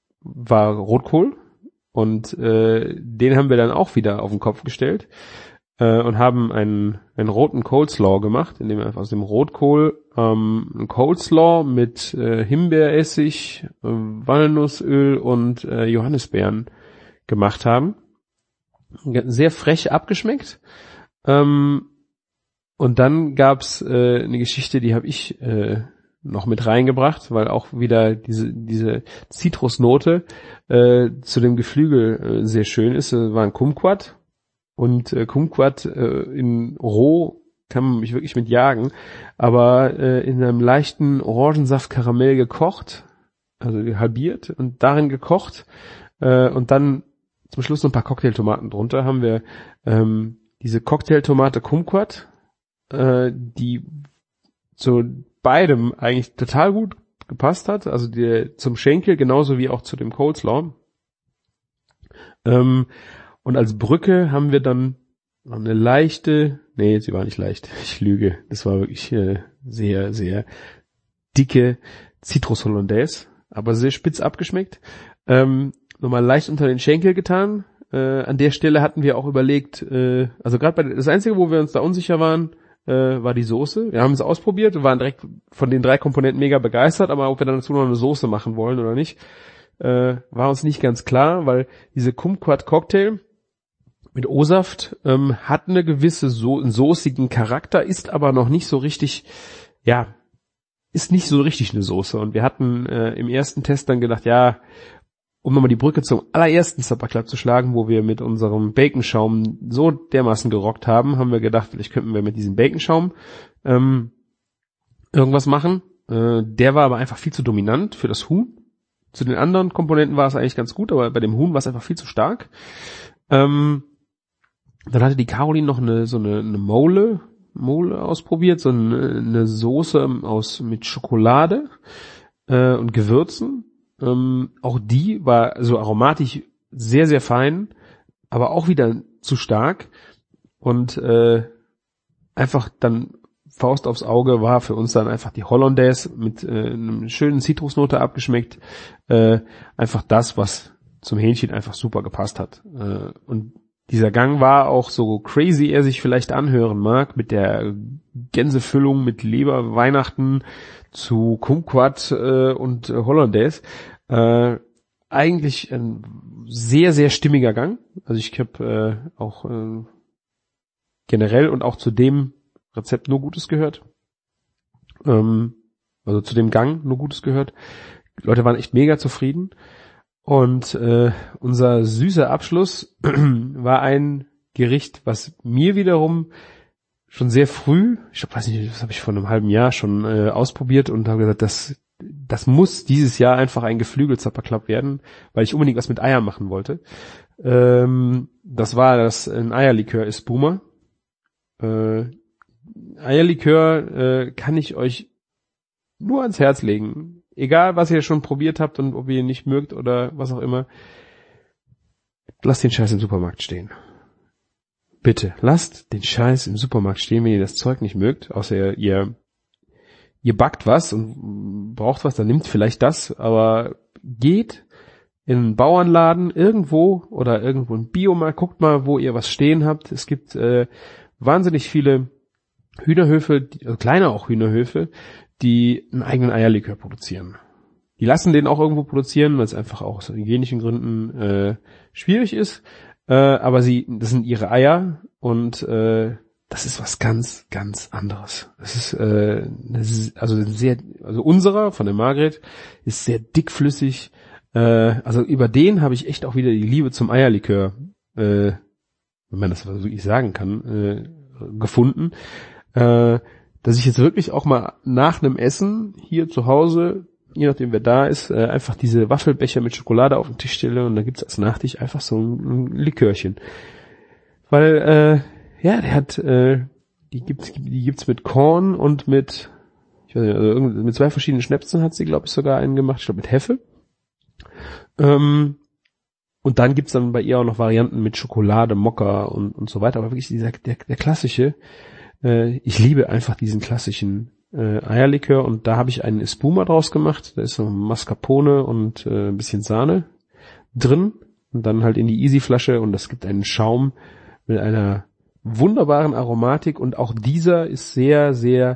D: war Rotkohl und den haben wir dann auch wieder auf den Kopf gestellt. und haben einen roten Coleslaw gemacht, indem wir einfach aus dem Rotkohl einen Coleslaw mit Himbeeressig, Walnussöl und Johannisbeeren gemacht haben. Sehr frech abgeschmeckt. Und dann gab's eine Geschichte, die habe ich noch mit reingebracht, weil auch wieder diese Zitrusnote zu dem Geflügel sehr schön ist. Das war ein Kumquat. Und Kumquat in roh kann man mich wirklich mit jagen, aber in einem leichten Orangensaft-Karamell gekocht, also halbiert und darin gekocht und dann zum Schluss noch ein paar Cocktailtomaten drunter, haben wir diese Cocktailtomate Kumquat, die zu beidem eigentlich total gut gepasst hat, also zum Schenkel genauso wie auch zu dem Coleslaw. Und als Brücke haben wir dann eine leichte, nee, sie war nicht leicht, ich lüge, das war wirklich sehr, sehr dicke Zitrus-Hollandaise, aber sehr spitz abgeschmeckt. Nochmal leicht unter den Schenkel getan. An der Stelle hatten wir auch überlegt, also gerade das Einzige, wo wir uns da unsicher waren, war die Soße. Wir haben es ausprobiert, wir waren direkt von den 3 Komponenten mega begeistert, aber ob wir dann dazu noch eine Soße machen wollen oder nicht, war uns nicht ganz klar, weil diese Kumquat Cocktail mit O-Saft hat eine gewisse einen soßigen Charakter, ist aber noch nicht so richtig, ist nicht so richtig eine Soße. Und wir hatten im ersten Test dann gedacht, um nochmal die Brücke zum allerersten Supper Club zu schlagen, wo wir mit unserem Baconschaum so dermaßen gerockt haben, haben wir gedacht, vielleicht könnten wir mit diesem Baconschaum irgendwas machen. Der war aber einfach viel zu dominant für das Huhn. Zu den anderen Komponenten war es eigentlich ganz gut, aber bei dem Huhn war es einfach viel zu stark. Dann hatte die Caroline noch eine Mole ausprobiert, so eine Soße mit Schokolade und Gewürzen. Auch die war so aromatisch sehr, sehr fein, aber auch wieder zu stark. Und einfach dann Faust aufs Auge war für uns dann einfach die Hollandaise mit einer schönen Zitrusnote abgeschmeckt. Einfach das, was zum Hähnchen einfach super gepasst hat. Und dieser Gang war auch so crazy er sich vielleicht anhören mag, mit der Gänsefüllung, mit Leber, Weihnachten zu Kumquat und Hollandaise. Eigentlich ein sehr, sehr stimmiger Gang. Also ich habe auch generell und auch zu dem Rezept nur Gutes gehört. Also zu dem Gang nur Gutes gehört. Die Leute waren echt mega zufrieden. Und unser süßer Abschluss war ein Gericht, was mir wiederum schon sehr früh, weiß nicht, das habe ich vor einem halben Jahr schon ausprobiert und habe gesagt, das muss dieses Jahr einfach ein Geflügel-Supper Club werden, weil ich unbedingt was mit Eiern machen wollte. Das war ein Eierlikör Espuma. Eierlikör kann ich euch nur ans Herz legen. Egal, was ihr schon probiert habt und ob ihr ihn nicht mögt oder was auch immer, lasst den Scheiß im Supermarkt stehen. Bitte, lasst den Scheiß im Supermarkt stehen, wenn ihr das Zeug nicht mögt, außer ihr backt was und braucht was, dann nehmt vielleicht das, aber geht in einen Bauernladen irgendwo oder irgendwo im Biomarkt, guckt mal, wo ihr was stehen habt. Es gibt wahnsinnig viele Hühnerhöfe, also kleine auch Hühnerhöfe, die einen eigenen Eierlikör produzieren. Die lassen den auch irgendwo produzieren, weil es einfach auch aus hygienischen Gründen schwierig ist. Aber das sind ihre Eier und das ist was ganz, ganz anderes. Das ist also unserer von der Margret ist sehr dickflüssig. Also über den habe ich echt auch wieder die Liebe zum Eierlikör, wenn man das wirklich sagen kann, gefunden. Dass ich jetzt wirklich auch mal nach einem Essen hier zu Hause, je nachdem wer da ist, einfach diese Waffelbecher mit Schokolade auf den Tisch stelle und dann gibt's als Nachtisch einfach so ein Likörchen. Weil, der hat, die gibt's mit Korn und mit, ich weiß nicht, also mit 2 verschiedenen Schnäpsen hat sie, glaube ich, sogar einen gemacht, ich glaube mit Hefe. Und dann gibt's dann bei ihr auch noch Varianten mit Schokolade, Mokka und so weiter, aber wirklich der klassische, ich liebe einfach diesen klassischen Eierlikör und da habe ich einen Espuma draus gemacht. Da ist so Mascarpone und ein bisschen Sahne drin und dann halt in die Easy-Flasche und das gibt einen Schaum mit einer wunderbaren Aromatik und auch dieser ist sehr, sehr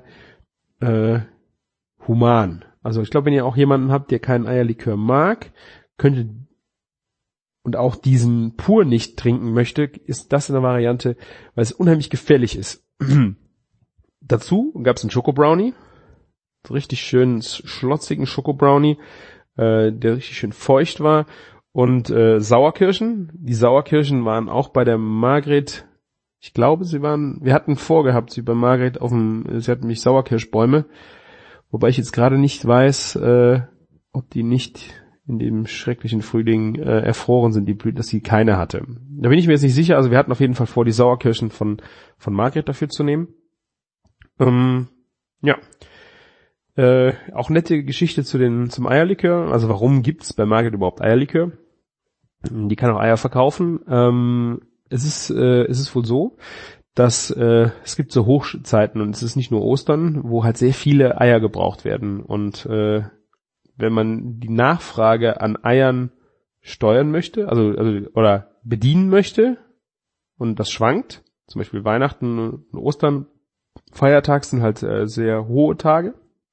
D: human. Also ich glaube, wenn ihr auch jemanden habt, der keinen Eierlikör mag, könnte und auch diesen pur nicht trinken möchte, ist das eine Variante, weil es unheimlich gefährlich ist. Dazu gab es einen Schokobrownie, so richtig schön schlotzigen Schokobrownie, der richtig schön feucht war und Sauerkirschen. Die Sauerkirschen waren auch bei der Margret, ich glaube, wir hatten vorgehabt, sie bei Margret sie hatten nämlich Sauerkirschbäume, wobei ich jetzt gerade nicht weiß, ob die nicht in dem schrecklichen Frühling erfroren sind, die Blüten, dass sie keine hatte. Da bin ich mir jetzt nicht sicher, also wir hatten auf jeden Fall vor, die Sauerkirschen von Margret dafür zu nehmen. Ja. Auch nette Geschichte zum Eierlikör, also warum gibt's bei Margret überhaupt Eierlikör? Die kann auch Eier verkaufen. Es ist wohl so, dass es gibt so Hochzeiten und es ist nicht nur Ostern, wo halt sehr viele Eier gebraucht werden und wenn man die Nachfrage an Eiern steuern möchte, also oder bedienen möchte und das schwankt, zum Beispiel Weihnachten und Ostern, Feiertag sind halt sehr hohe Tage,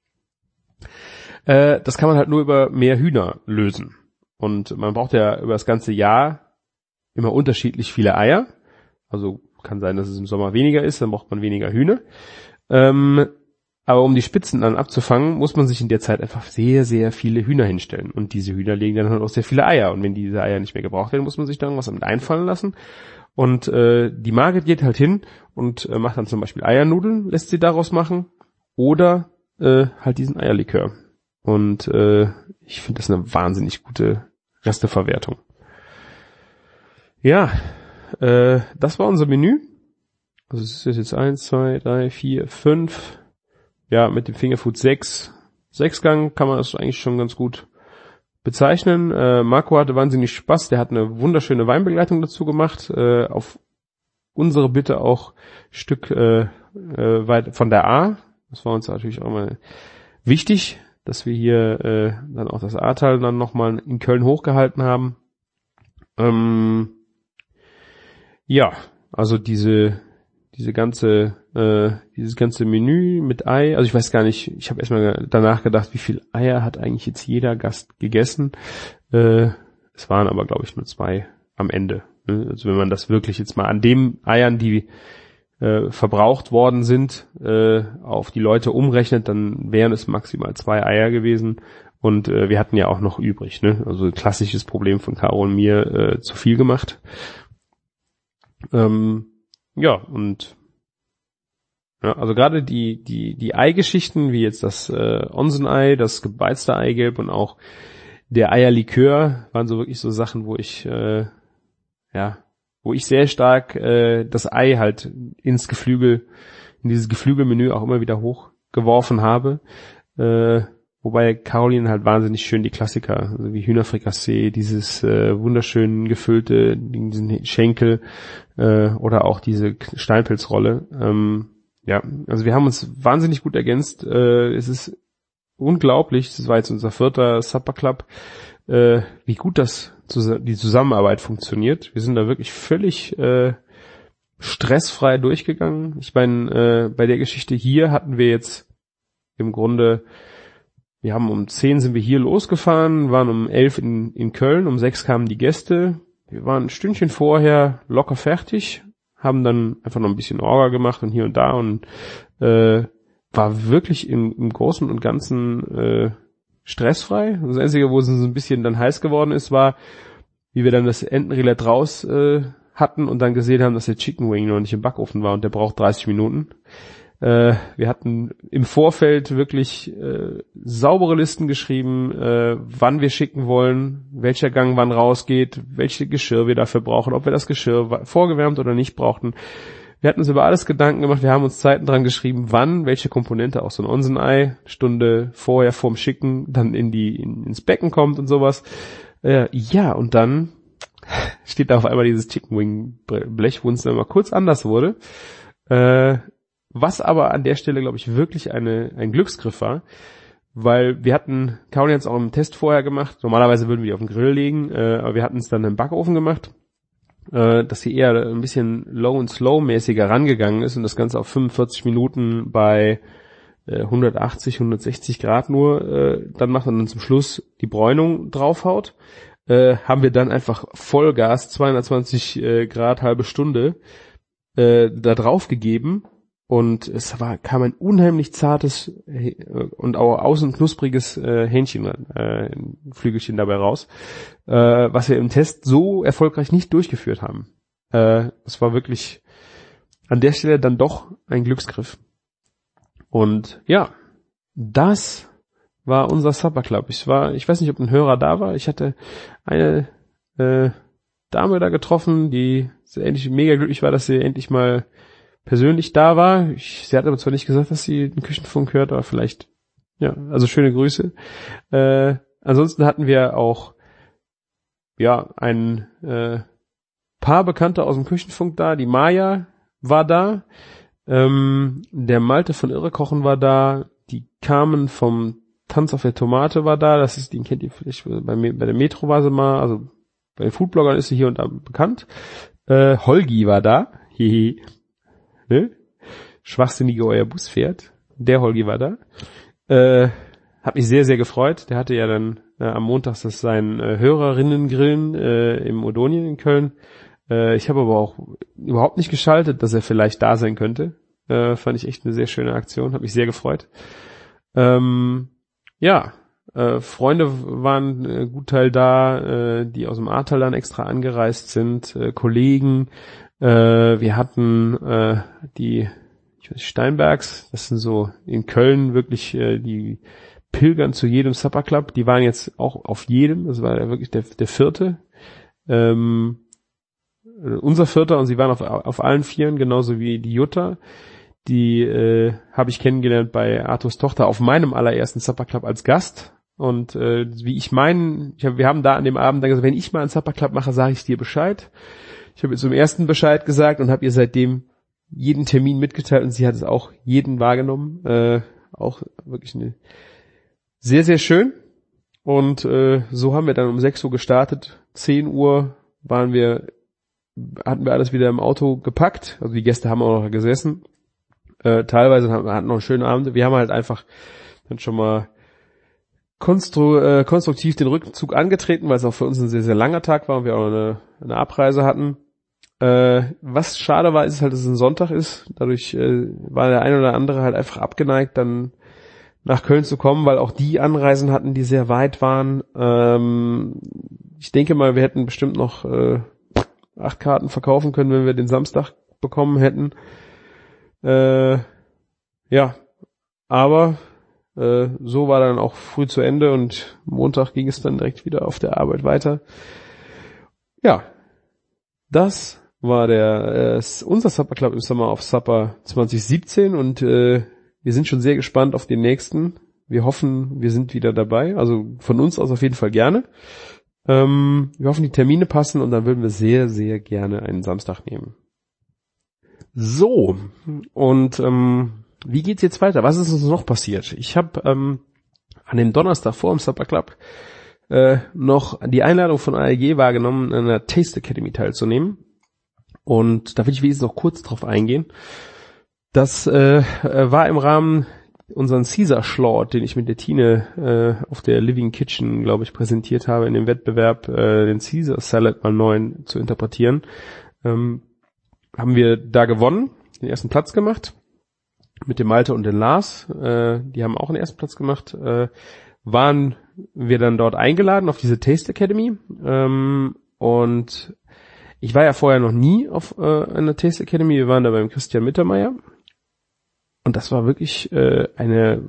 D: das kann man halt nur über mehr Hühner lösen und man braucht ja über das ganze Jahr immer unterschiedlich viele Eier, also kann sein, dass es im Sommer weniger ist, dann braucht man weniger Hühner, aber um die Spitzen dann abzufangen, muss man sich in der Zeit einfach sehr, sehr viele Hühner hinstellen. Und diese Hühner legen dann halt auch sehr viele Eier. Und wenn diese Eier nicht mehr gebraucht werden, muss man sich da irgendwas damit einfallen lassen. Und die Margret geht halt hin und macht dann zum Beispiel Eiernudeln, lässt sie daraus machen. Oder halt diesen Eierlikör. Und ich finde das eine wahnsinnig gute Resteverwertung. Ja, das war unser Menü. Also es ist jetzt 1, 2, 3, 4, 5... Ja, mit dem Fingerfood 6 Gang kann man das eigentlich schon ganz gut bezeichnen. Marco hatte wahnsinnig Spaß, der hat eine wunderschöne Weinbegleitung dazu gemacht, auf unsere Bitte auch Stück weit von der A. Das war uns natürlich auch mal wichtig, dass wir hier dann auch das Ahrtal dann nochmal in Köln hochgehalten haben. Ja, also dieses ganze Menü mit Ei, also ich weiß gar nicht, ich habe erstmal danach gedacht, wie viel Eier hat eigentlich jetzt jeder Gast gegessen. Es waren aber, glaube ich, nur 2 am Ende. Also wenn man das wirklich jetzt mal an den Eiern, die verbraucht worden sind, auf die Leute umrechnet, dann wären es maximal 2 Eier gewesen. Und wir hatten ja auch noch übrig, ne? Also klassisches Problem von Caro und mir, zu viel gemacht. Ja, und ja, also gerade die Eigeschichten, wie jetzt das Onsen-Ei, das gebeizte Eigelb und auch der Eierlikör, waren so wirklich so Sachen, wo ich sehr stark das Ei halt in dieses Geflügelmenü auch immer wieder hochgeworfen habe. Wobei Caroline halt wahnsinnig schön die Klassiker, also wie Hühnerfrikassee, dieses wunderschön gefüllte, diesen Schenkel oder auch diese Steinpilzrolle. Ja, also wir haben uns wahnsinnig gut ergänzt. Es ist unglaublich, das war jetzt unser 4. Supper Club, wie gut die Zusammenarbeit funktioniert. Wir sind da wirklich völlig stressfrei durchgegangen. Ich meine, bei der Geschichte hier hatten wir jetzt im Grunde, wir haben um 10 sind wir hier losgefahren, waren um 11 in Köln, um 6 kamen die Gäste. Wir waren ein Stündchen vorher locker fertig, haben dann einfach noch ein bisschen Orga gemacht und hier und da und war wirklich im Großen und Ganzen stressfrei. Das Einzige, wo es ein bisschen dann heiß geworden ist, war, wie wir dann das Entenrillett raus hatten und dann gesehen haben, dass der Chicken Wing noch nicht im Backofen war und der braucht 30 Minuten. Wir hatten im Vorfeld wirklich saubere Listen geschrieben, wann wir schicken wollen, welcher Gang wann rausgeht, welche Geschirr wir dafür brauchen, ob wir das Geschirr vorgewärmt oder nicht brauchten. Wir hatten uns über alles Gedanken gemacht, wir haben uns Zeiten dran geschrieben, wann welche Komponente auch so ein Onsen-Ei Stunde vorher vorm Schicken dann ins Becken kommt und sowas. Ja, und dann steht da auf einmal dieses Chicken Wing Blech, wo es dann mal kurz anders wurde. Was aber an der Stelle, glaube ich, wirklich ein Glücksgriff war, weil wir hatten, Caroline hat es auch im Test vorher gemacht, normalerweise würden wir die auf den Grill legen, aber wir hatten es dann im Backofen gemacht dass sie eher ein bisschen low and slow mäßiger rangegangen ist und das Ganze auf 45 Minuten bei 180, 160 Grad nur dann macht und dann zum Schluss die Bräunung draufhaut, haben wir dann einfach Vollgas, 220 Grad, halbe Stunde da drauf gegeben und kam ein unheimlich zartes und auch außen knuspriges Flügelchen dabei raus, was wir im Test so erfolgreich nicht durchgeführt haben. Es war wirklich an der Stelle dann doch ein Glücksgriff. Und ja, das war unser Supper Club. Ich weiß nicht, ob ein Hörer da war. Ich hatte eine Dame da getroffen, die endlich mega glücklich war, dass sie endlich mal persönlich da war. Sie hat aber zwar nicht gesagt, dass sie den Küchenfunk hört, aber vielleicht, ja, also schöne Grüße. Ansonsten hatten wir auch, ja, ein paar Bekannte aus dem Küchenfunk da. Die Maja war da. Der Malte von Irrekochen war da. Die Carmen vom Tanz auf der Tomate war da. Den kennt ihr vielleicht bei der Metro war sie mal, also bei den Foodbloggern ist sie hier und da bekannt. Holgi war da. Hihi. Ne? Schwachsinnige euer Bus fährt. Der Holgi war da. Hat mich sehr, sehr gefreut. Der hatte ja dann am Montag sein Hörerinnen-Grillen im Odonien in Köln. Ich habe aber auch überhaupt nicht geschaltet, dass er vielleicht da sein könnte. Fand ich echt eine sehr schöne Aktion. Hat mich sehr gefreut. Freunde waren gut Teil da, die aus dem Ahrtal dann extra angereist sind, Kollegen. Wir hatten die Steinbergs, das sind so in Köln wirklich die pilgern zu jedem Supper Club. Die waren jetzt auch auf jedem, das war ja wirklich der vierte. Unser vierter und sie waren auf allen vieren, genauso wie die Jutta. Die habe ich kennengelernt bei Arthurs Tochter auf meinem allerersten Supper Club als Gast. Und wir haben da an dem Abend dann gesagt, wenn ich mal einen Supper Club mache, sage ich dir Bescheid. Ich habe ihr zum ersten Bescheid gesagt und habe ihr seitdem jeden Termin mitgeteilt und sie hat es auch jeden wahrgenommen. Auch wirklich sehr, sehr schön. Und so haben wir dann um 6 Uhr gestartet. 10 Uhr hatten wir alles wieder im Auto gepackt. Also die Gäste haben auch noch gesessen. Teilweise hatten noch einen schönen Abend. Wir haben halt einfach dann schon mal konstruktiv den Rückzug angetreten, weil es auch für uns ein sehr, sehr langer Tag war und wir auch eine Abreise hatten. Was schade war, ist halt, dass es ein Sonntag ist. Dadurch war der eine oder andere halt einfach abgeneigt, dann nach Köln zu kommen, weil auch die Anreisen hatten, die sehr weit waren. Ich denke mal, wir hätten bestimmt noch 8 Karten verkaufen können, wenn wir den Samstag bekommen hätten. Aber so war dann auch früh zu Ende und Montag ging es dann direkt wieder auf der Arbeit weiter. Ja, das war unser Supper Club im Summer of Supper 2017 und wir sind schon sehr gespannt auf den nächsten. Wir hoffen, wir sind wieder dabei, also von uns aus auf jeden Fall gerne. Wir hoffen, die Termine passen und dann würden wir sehr, sehr gerne einen Samstag nehmen. So, und wie geht's jetzt weiter? Was ist uns noch passiert? Ich habe an dem Donnerstag vor dem Supper Club noch die Einladung von ALG wahrgenommen, an einer Taste Academy teilzunehmen. Und da will ich wenigstens noch kurz drauf eingehen. Das war im Rahmen unseren Caesar Schlort, den ich mit der Tine auf der Living Kitchen, glaube ich, präsentiert habe, in dem Wettbewerb, den Caesar Salad mal neu zu interpretieren. Haben wir da gewonnen, den ersten Platz gemacht. Mit dem Malte und dem Lars, die haben auch den ersten Platz gemacht, waren wir dann dort eingeladen auf diese Taste Academy, und ich war ja vorher noch nie auf einer Taste Academy, wir waren da beim Christian Mittermeier und das war wirklich eine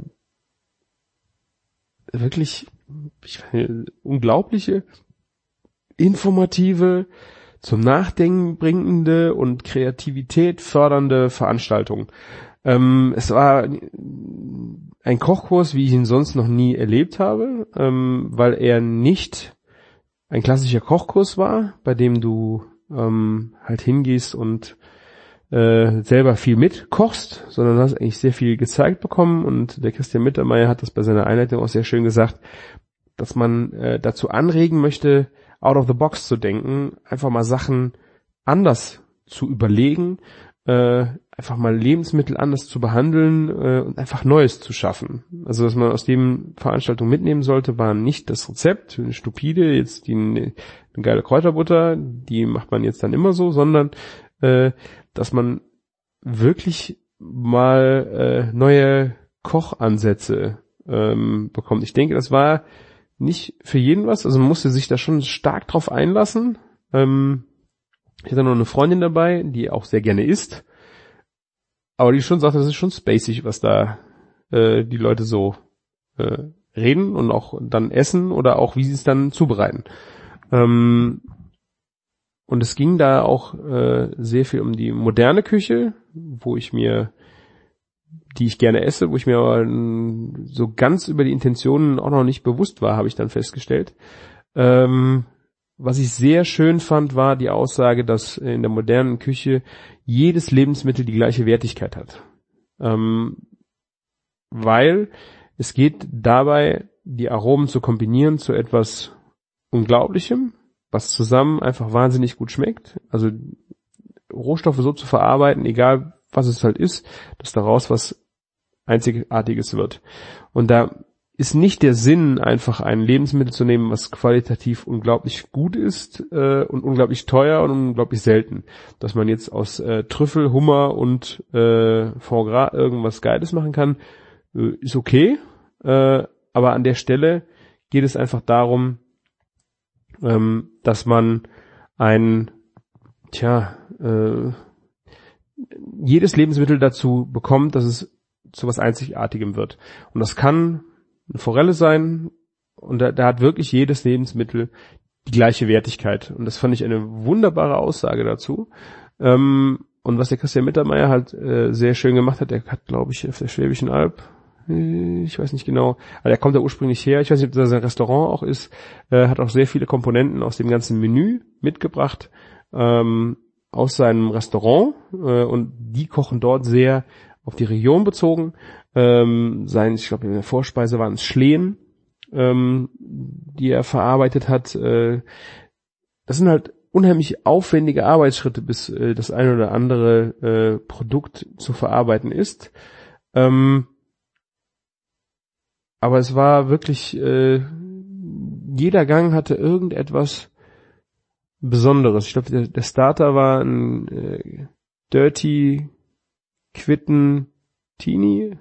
D: wirklich unglaubliche, informative, zum Nachdenken bringende und Kreativität fördernde Veranstaltung. Es war ein Kochkurs, wie ich ihn sonst noch nie erlebt habe, weil er nicht ein klassischer Kochkurs war, bei dem du halt hingehst und selber viel mitkochst, sondern du hast eigentlich sehr viel gezeigt bekommen und der Christian Mittermeier hat das bei seiner Einleitung auch sehr schön gesagt, dass man dazu anregen möchte, out of the box zu denken, einfach mal Sachen anders zu überlegen, einfach mal Lebensmittel anders zu behandeln und einfach Neues zu schaffen. Also was man aus dem Veranstaltung mitnehmen sollte, war nicht das Rezept, eine stupide, jetzt eine geile Kräuterbutter, die macht man jetzt dann immer so, sondern dass man wirklich mal neue Kochansätze bekommt. Ich denke, das war nicht für jeden was, also man musste sich da schon stark drauf einlassen. Ich hatte noch eine Freundin dabei, die auch sehr gerne isst, aber die schon sagt, das ist schon spacig, was da die Leute so reden und auch dann essen oder auch wie sie es dann zubereiten. Und es ging da auch sehr viel um die moderne Küche, die ich gerne esse, wo ich mir aber so ganz über die Intentionen auch noch nicht bewusst war, habe ich dann festgestellt. Was ich sehr schön fand, war die Aussage, dass in der modernen Küche jedes Lebensmittel die gleiche Wertigkeit hat. Weil es geht dabei, die Aromen zu kombinieren zu etwas Unglaublichem, was zusammen einfach wahnsinnig gut schmeckt. Also Rohstoffe so zu verarbeiten, egal was es halt ist, dass daraus was Einzigartiges wird. Und da ist nicht der Sinn, einfach ein Lebensmittel zu nehmen, was qualitativ unglaublich gut ist und unglaublich teuer und unglaublich selten. Dass man jetzt aus Trüffel, Hummer und Foie Gras irgendwas Geiles machen kann, ist okay. Aber an der Stelle geht es einfach darum, dass man jedes Lebensmittel dazu bekommt, dass es zu was Einzigartigem wird. Und das kann eine Forelle sein, und da hat wirklich jedes Lebensmittel die gleiche Wertigkeit. Und das fand ich eine wunderbare Aussage dazu. Und was der Christian Mittermeier halt sehr schön gemacht hat, der hat, glaube ich, auf der Schwäbischen Alb, ich weiß nicht genau, aber der kommt da ursprünglich her, ich weiß nicht, ob das ein Restaurant auch ist, hat auch sehr viele Komponenten aus dem ganzen Menü mitgebracht, aus seinem Restaurant, und die kochen dort sehr auf die Region bezogen. Ich glaube, in der Vorspeise waren es Schlehen, die er verarbeitet hat. Das sind halt unheimlich aufwendige Arbeitsschritte, bis das ein oder andere Produkt zu verarbeiten ist. Aber es war wirklich, jeder Gang hatte irgendetwas Besonderes. Ich glaube, der Starter war ein Dirty Quittini,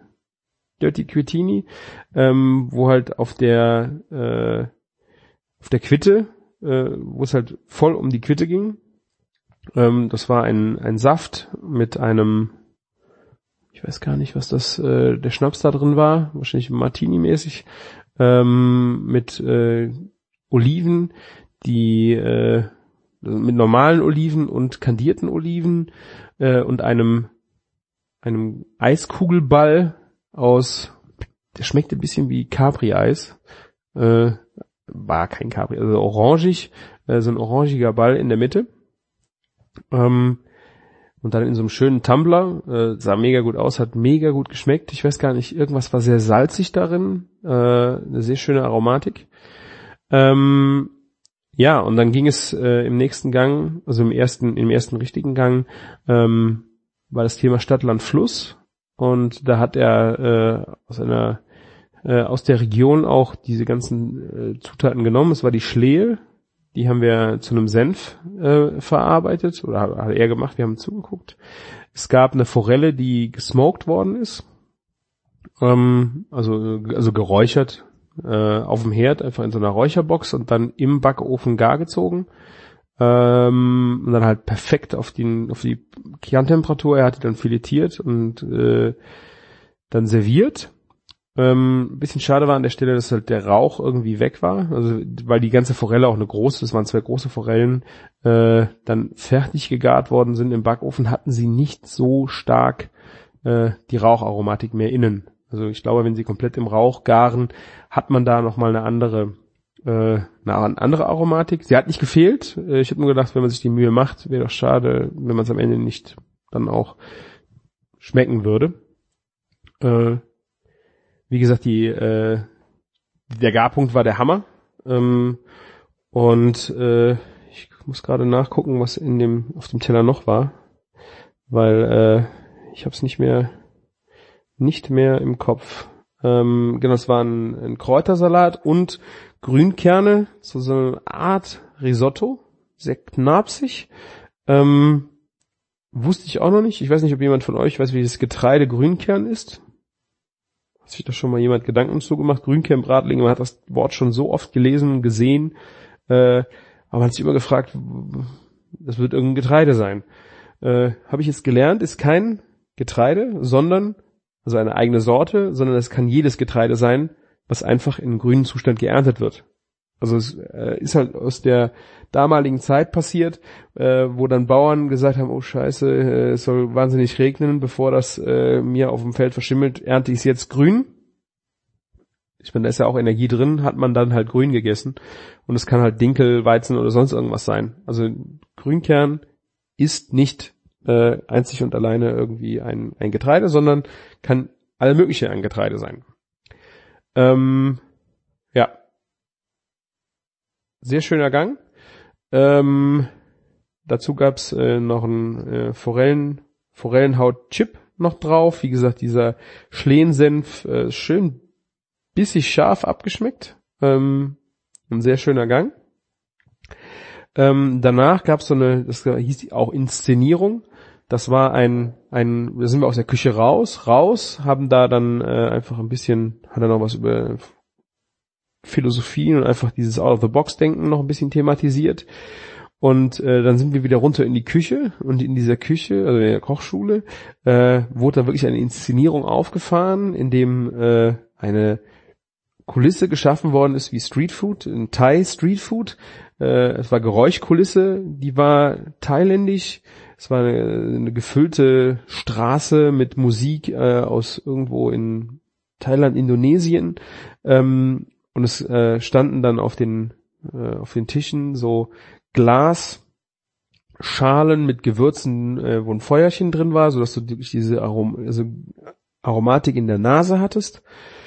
D: wo halt auf der Quitte, wo es halt voll um die Quitte ging. Das war ein Saft mit einem, ich weiß gar nicht, was das der Schnaps da drin war, wahrscheinlich Martini-mäßig, mit Oliven, die mit normalen Oliven und kandierten Oliven und einem Eiskugelball der schmeckte ein bisschen wie Capri-Eis, war kein Capri, also orangig, so ein orangiger Ball in der Mitte, und dann in so einem schönen Tumbler, sah mega gut aus, hat mega gut geschmeckt, ich weiß gar nicht, irgendwas war sehr salzig darin, eine sehr schöne Aromatik, ja, und dann ging es im nächsten Gang, also im ersten richtigen Gang, war das Thema Stadt, Land, Fluss, und da hat er aus der Region auch diese ganzen Zutaten genommen. Es war die Schlehe, die haben wir zu einem Senf verarbeitet, oder hat er gemacht, wir haben zugeguckt. Es gab eine Forelle, die gesmoked worden ist, also geräuchert, auf dem Herd, einfach in so einer Räucherbox und dann im Backofen gar gezogen. Und dann halt perfekt auf die Kerntemperatur. Er hat die dann filetiert und dann serviert. Bisschen schade war an der Stelle, dass halt der Rauch irgendwie weg war, also weil die ganze Forelle auch das waren 2 große Forellen, dann fertig gegart worden sind im Backofen, hatten sie nicht so stark die Raucharomatik mehr innen. Also ich glaube, wenn sie komplett im Rauch garen, hat man da nochmal eine andere Aromatik. Sie hat nicht gefehlt. Ich habe nur gedacht, wenn man sich die Mühe macht, wäre doch schade, wenn man es am Ende nicht dann auch schmecken würde. Wie gesagt, der Garpunkt war der Hammer. Und Ich muss gerade nachgucken, was auf dem Teller noch war, weil ich habe es nicht mehr im Kopf. Genau, es war ein Kräutersalat und Grünkerne, so eine Art Risotto, sehr knapsig. Wusste ich auch noch nicht. Ich weiß nicht, ob jemand von euch weiß, wie das Getreide Grünkern ist. Hat sich da schon mal jemand Gedanken zu gemacht? Grünkernbratlinge, man hat das Wort schon so oft gelesen und gesehen, aber man hat sich immer gefragt, das wird irgendein Getreide sein. Habe ich jetzt gelernt, ist kein Getreide, sondern, also eine eigene Sorte, sondern es kann jedes Getreide sein, was einfach in grünem Zustand geerntet wird. Also es ist halt aus der damaligen Zeit passiert, wo dann Bauern gesagt haben, oh Scheiße, es soll wahnsinnig regnen, bevor das mir auf dem Feld verschimmelt, ernte ich es jetzt grün. Ich meine, da ist ja auch Energie drin, hat man dann halt grün gegessen. Und es kann halt Dinkel, Weizen oder sonst irgendwas sein. Also Grünkern ist nicht einzig und alleine irgendwie ein Getreide, sondern kann alle mögliche ein Getreide sein. Ja. Sehr schöner Gang. Dazu gab's noch einen Forellenhaut-Chip noch drauf. Wie gesagt, dieser Schlehensenf, schön bissig scharf abgeschmeckt. Ein sehr schöner Gang. Danach gab's das hieß auch Inszenierung. Das war da sind wir aus der Küche raus, haben da dann einfach ein bisschen, hat er noch was über Philosophie und einfach dieses Out-of-the-Box-Denken noch ein bisschen thematisiert. Und dann sind wir wieder runter in die Küche und in dieser Küche, also in der Kochschule, wurde da wirklich eine Inszenierung aufgefahren, in dem eine Kulisse geschaffen worden ist wie Streetfood, ein Thai-Streetfood. Es war Geräuschkulisse, die war thailändisch. Es war eine gefüllte Straße mit Musik aus irgendwo in Thailand, Indonesien. Und es standen dann auf den Tischen so Glasschalen mit Gewürzen, wo ein Feuerchen drin war, sodass du wirklich diese Aromatik in der Nase hattest.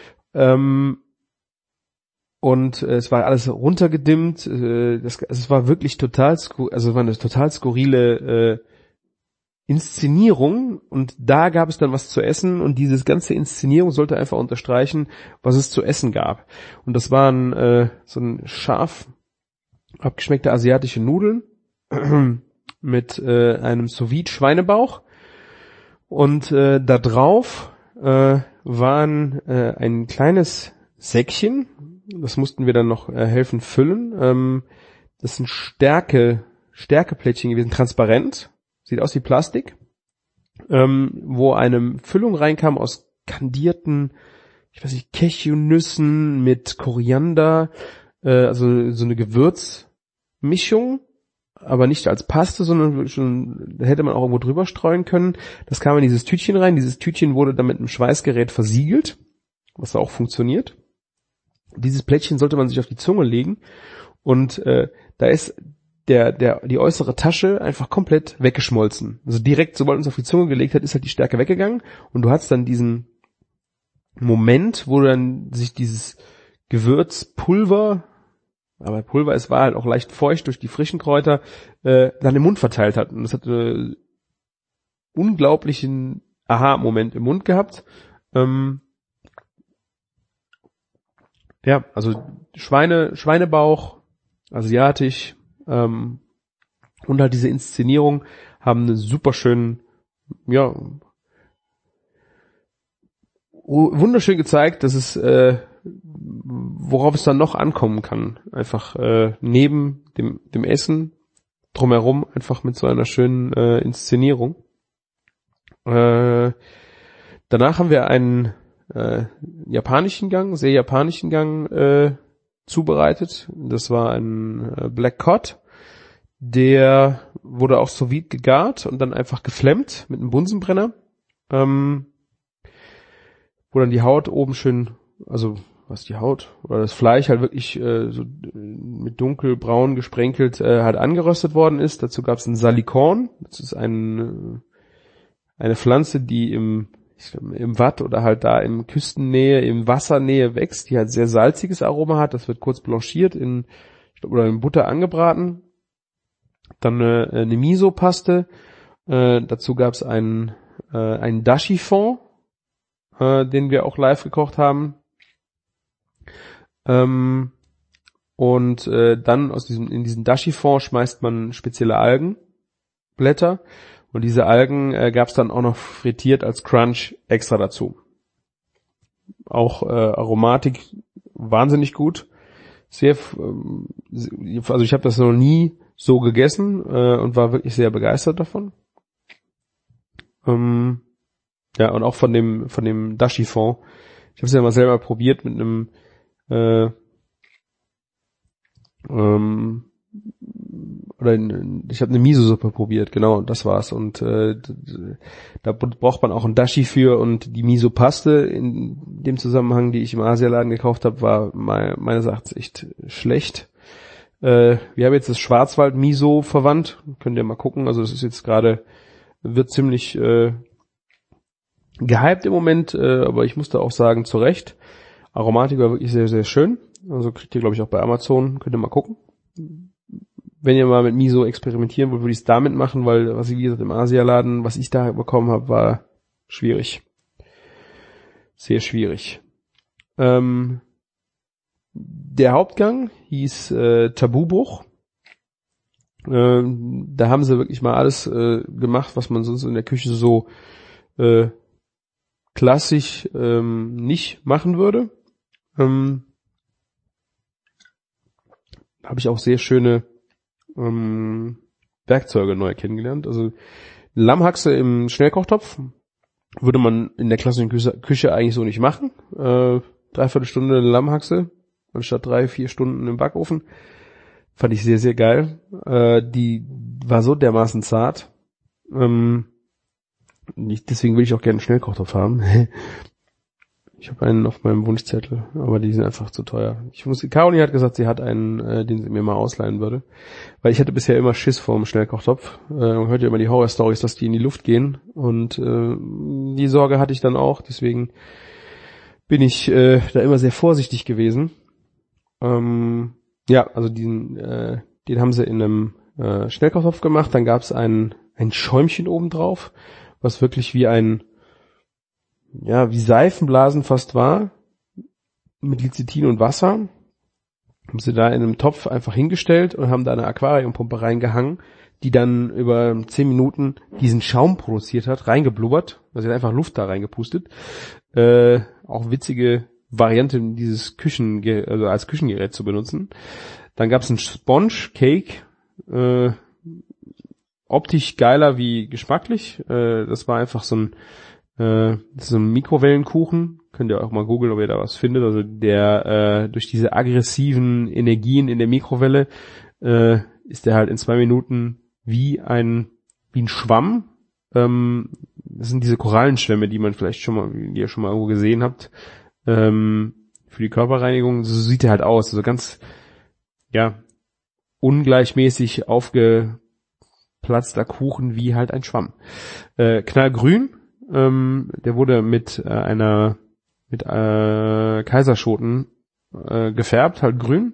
D: Und es war alles runtergedimmt. Es war wirklich es war eine total skurrile Inszenierung, und da gab es dann was zu essen, und diese ganze Inszenierung sollte einfach unterstreichen, was es zu essen gab. Und das waren so ein scharf abgeschmeckte asiatische Nudeln mit einem Sous-Vide Schweinebauch, und da drauf waren ein kleines Säckchen, das mussten wir dann noch helfen füllen. Das sind Stärkeplättchen gewesen, transparent, sieht aus wie Plastik, wo eine Füllung reinkam aus kandierten, ich weiß nicht, Cashewnüssen mit Koriander, also so eine Gewürzmischung, aber nicht als Paste, sondern schon, hätte man auch irgendwo drüber streuen können. Das kam in dieses Tütchen rein. Dieses Tütchen wurde dann mit einem Schweißgerät versiegelt, was auch funktioniert. Dieses Plättchen sollte man sich auf die Zunge legen, und da ist die äußere Tasche einfach komplett weggeschmolzen. Also direkt, sobald man es auf die Zunge gelegt hat, ist halt die Stärke weggegangen, und du hattest dann diesen Moment, wo dann sich dieses Gewürzpulver, aber Pulver, es war halt auch leicht feucht durch die frischen Kräuter, dann im Mund verteilt hat. Und das hat unglaublichen Aha-Moment im Mund gehabt. Ja, also Schweinebauch, asiatisch, und halt diese Inszenierung haben einen super schönen, ja, wunderschön gezeigt, dass es, worauf es dann noch ankommen kann. Einfach neben dem Essen drumherum, einfach mit so einer schönen Inszenierung. Danach haben wir einen sehr japanischen Gang zubereitet. Das war ein Black Cod. Der wurde auch sous vide gegart und dann einfach geflemmt mit einem Bunsenbrenner. Wo dann die Haut oben schön, also was die Haut oder das Fleisch halt wirklich so mit dunkelbraun gesprenkelt halt angeröstet worden ist. Dazu gab es ein Salikorn. Das ist eine Pflanze, die im Watt oder halt da in Küstennähe, in Wassernähe wächst, die halt sehr salziges Aroma hat. Das wird kurz blanchiert oder in Butter angebraten. Dann eine Miso-Paste. Dazu gab es einen Dashi-Fond, den wir auch live gekocht haben. Und dann in diesen Dashi-Fond schmeißt man spezielle Algenblätter. Und diese Algen gab es dann auch noch frittiert als Crunch extra dazu. Auch Aromatik wahnsinnig gut. Also ich habe das noch nie so gegessen und war wirklich sehr begeistert davon. Ja, und auch von dem Dashi-Fond. Ich habe es ja mal selber probiert mit einem ich habe eine Miso-Suppe probiert, genau, das war's. Und da braucht man auch ein Dashi für, und die Miso-Paste in dem Zusammenhang, die ich im Asialaden gekauft habe, war meines Erachtens echt schlecht. Wir haben jetzt das Schwarzwald-Miso verwandt, könnt ihr mal gucken, also es ist jetzt gerade, wird ziemlich gehypt im Moment, aber ich musste auch sagen, zu Recht. Aromatik war wirklich sehr, sehr schön. Also kriegt ihr, glaube ich, auch bei Amazon, könnt ihr mal gucken. Wenn ihr mal mit Miso experimentieren wollt, würde ich es damit machen, weil, was ich, wie gesagt, im Asialaden, was ich da bekommen habe, war schwierig. Sehr schwierig. Der Hauptgang hieß Tabubruch. Da haben sie wirklich mal alles gemacht, was man sonst in der Küche so klassisch nicht machen würde. Habe ich auch sehr schöne Werkzeuge neu kennengelernt. Also Lammhaxe im Schnellkochtopf würde man in der klassischen Küche eigentlich so nicht machen. 3/4 Stunde Lammhaxe anstatt 3-4 Stunden im Backofen. Fand ich sehr, sehr geil. Die war so dermaßen zart. Deswegen will ich auch gerne einen Schnellkochtopf haben. Ich habe einen auf meinem Wunschzettel, aber die sind einfach zu teuer. Caroline hat gesagt, sie hat einen, den sie mir mal ausleihen würde. Weil ich hatte bisher immer Schiss vor dem Schnellkochtopf. Man hört ja immer die Horror-Stories, dass die in die Luft gehen. Und die Sorge hatte ich dann auch. Deswegen bin ich da immer sehr vorsichtig gewesen. Ja, also den haben sie in einem Schnellkochtopf gemacht. Dann gab es ein Schäumchen obendrauf, was wirklich wie wie Seifenblasen fast war, mit Lecithin und Wasser. Haben sie da in einem Topf einfach hingestellt und haben da eine Aquariumpumpe reingehangen, die dann über 10 Minuten diesen Schaum produziert hat, reingeblubbert. Also sie hat einfach Luft da reingepustet. Auch witzige Variante, dieses also als Küchengerät zu benutzen. Dann gab es einen Sponge Cake, optisch geiler wie geschmacklich. Das war einfach so ein Mikrowellenkuchen. Könnt ihr auch mal googeln, ob ihr da was findet. Also der durch diese aggressiven Energien in der Mikrowelle ist der halt in 2 Minuten wie ein Schwamm. Das sind diese Korallenschwämme, die ihr schon mal irgendwo gesehen habt. Für die Körperreinigung. So sieht der halt aus. Also ganz ungleichmäßig aufgeplatzter Kuchen wie halt ein Schwamm. Knallgrün. Der wurde mit Kaiserschoten gefärbt, halt grün.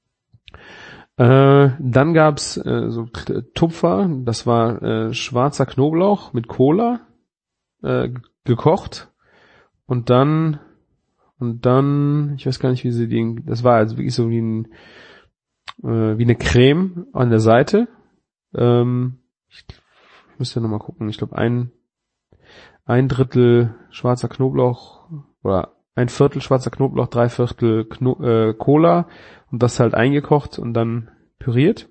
D: Dann gab's so Tupfer, das war schwarzer Knoblauch mit Cola gekocht. Und dann, ich weiß gar nicht, wie sie das war also wirklich so wie eine Creme an der Seite. Ich müsste nochmal gucken, ich glaube ein Drittel schwarzer Knoblauch oder 1/4 schwarzer Knoblauch, 3/4 Cola und das halt eingekocht und dann püriert.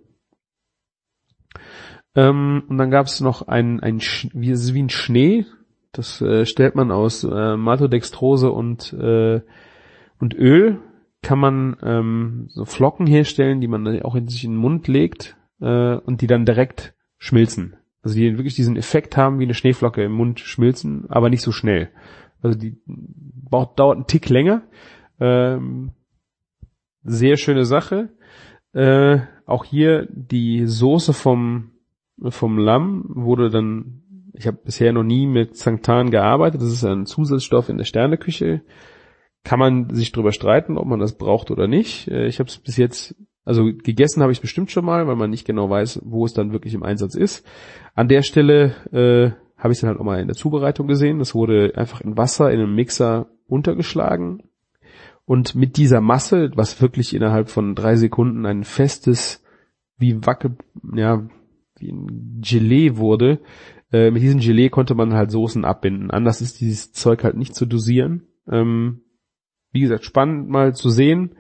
D: Und dann gab es noch wie ein Schnee, das stellt man aus Maltodextrose und Öl, kann man so Flocken herstellen, die man dann auch sich in den Mund legt und die dann direkt schmilzen. Also die wirklich diesen Effekt haben, wie eine Schneeflocke im Mund schmilzen, aber nicht so schnell. Also die dauert einen Tick länger. Sehr schöne Sache. Auch hier die Soße vom Lamm wurde dann, ich habe bisher noch nie mit Xanthan gearbeitet, das ist ein Zusatzstoff in der Sterneküche. Kann man sich drüber streiten, ob man das braucht oder nicht. Ich habe es bis jetzt Also gegessen habe ich bestimmt schon mal, weil man nicht genau weiß, wo es dann wirklich im Einsatz ist. An der Stelle habe ich es dann halt auch mal in der Zubereitung gesehen. Das wurde einfach in Wasser in einem Mixer untergeschlagen. Und mit dieser Masse, was wirklich innerhalb von 3 Sekunden ein festes, wie ein Gelee wurde, mit diesem Gelee konnte man halt Soßen abbinden. Anders ist dieses Zeug halt nicht zu dosieren. Wie gesagt, spannend mal zu sehen.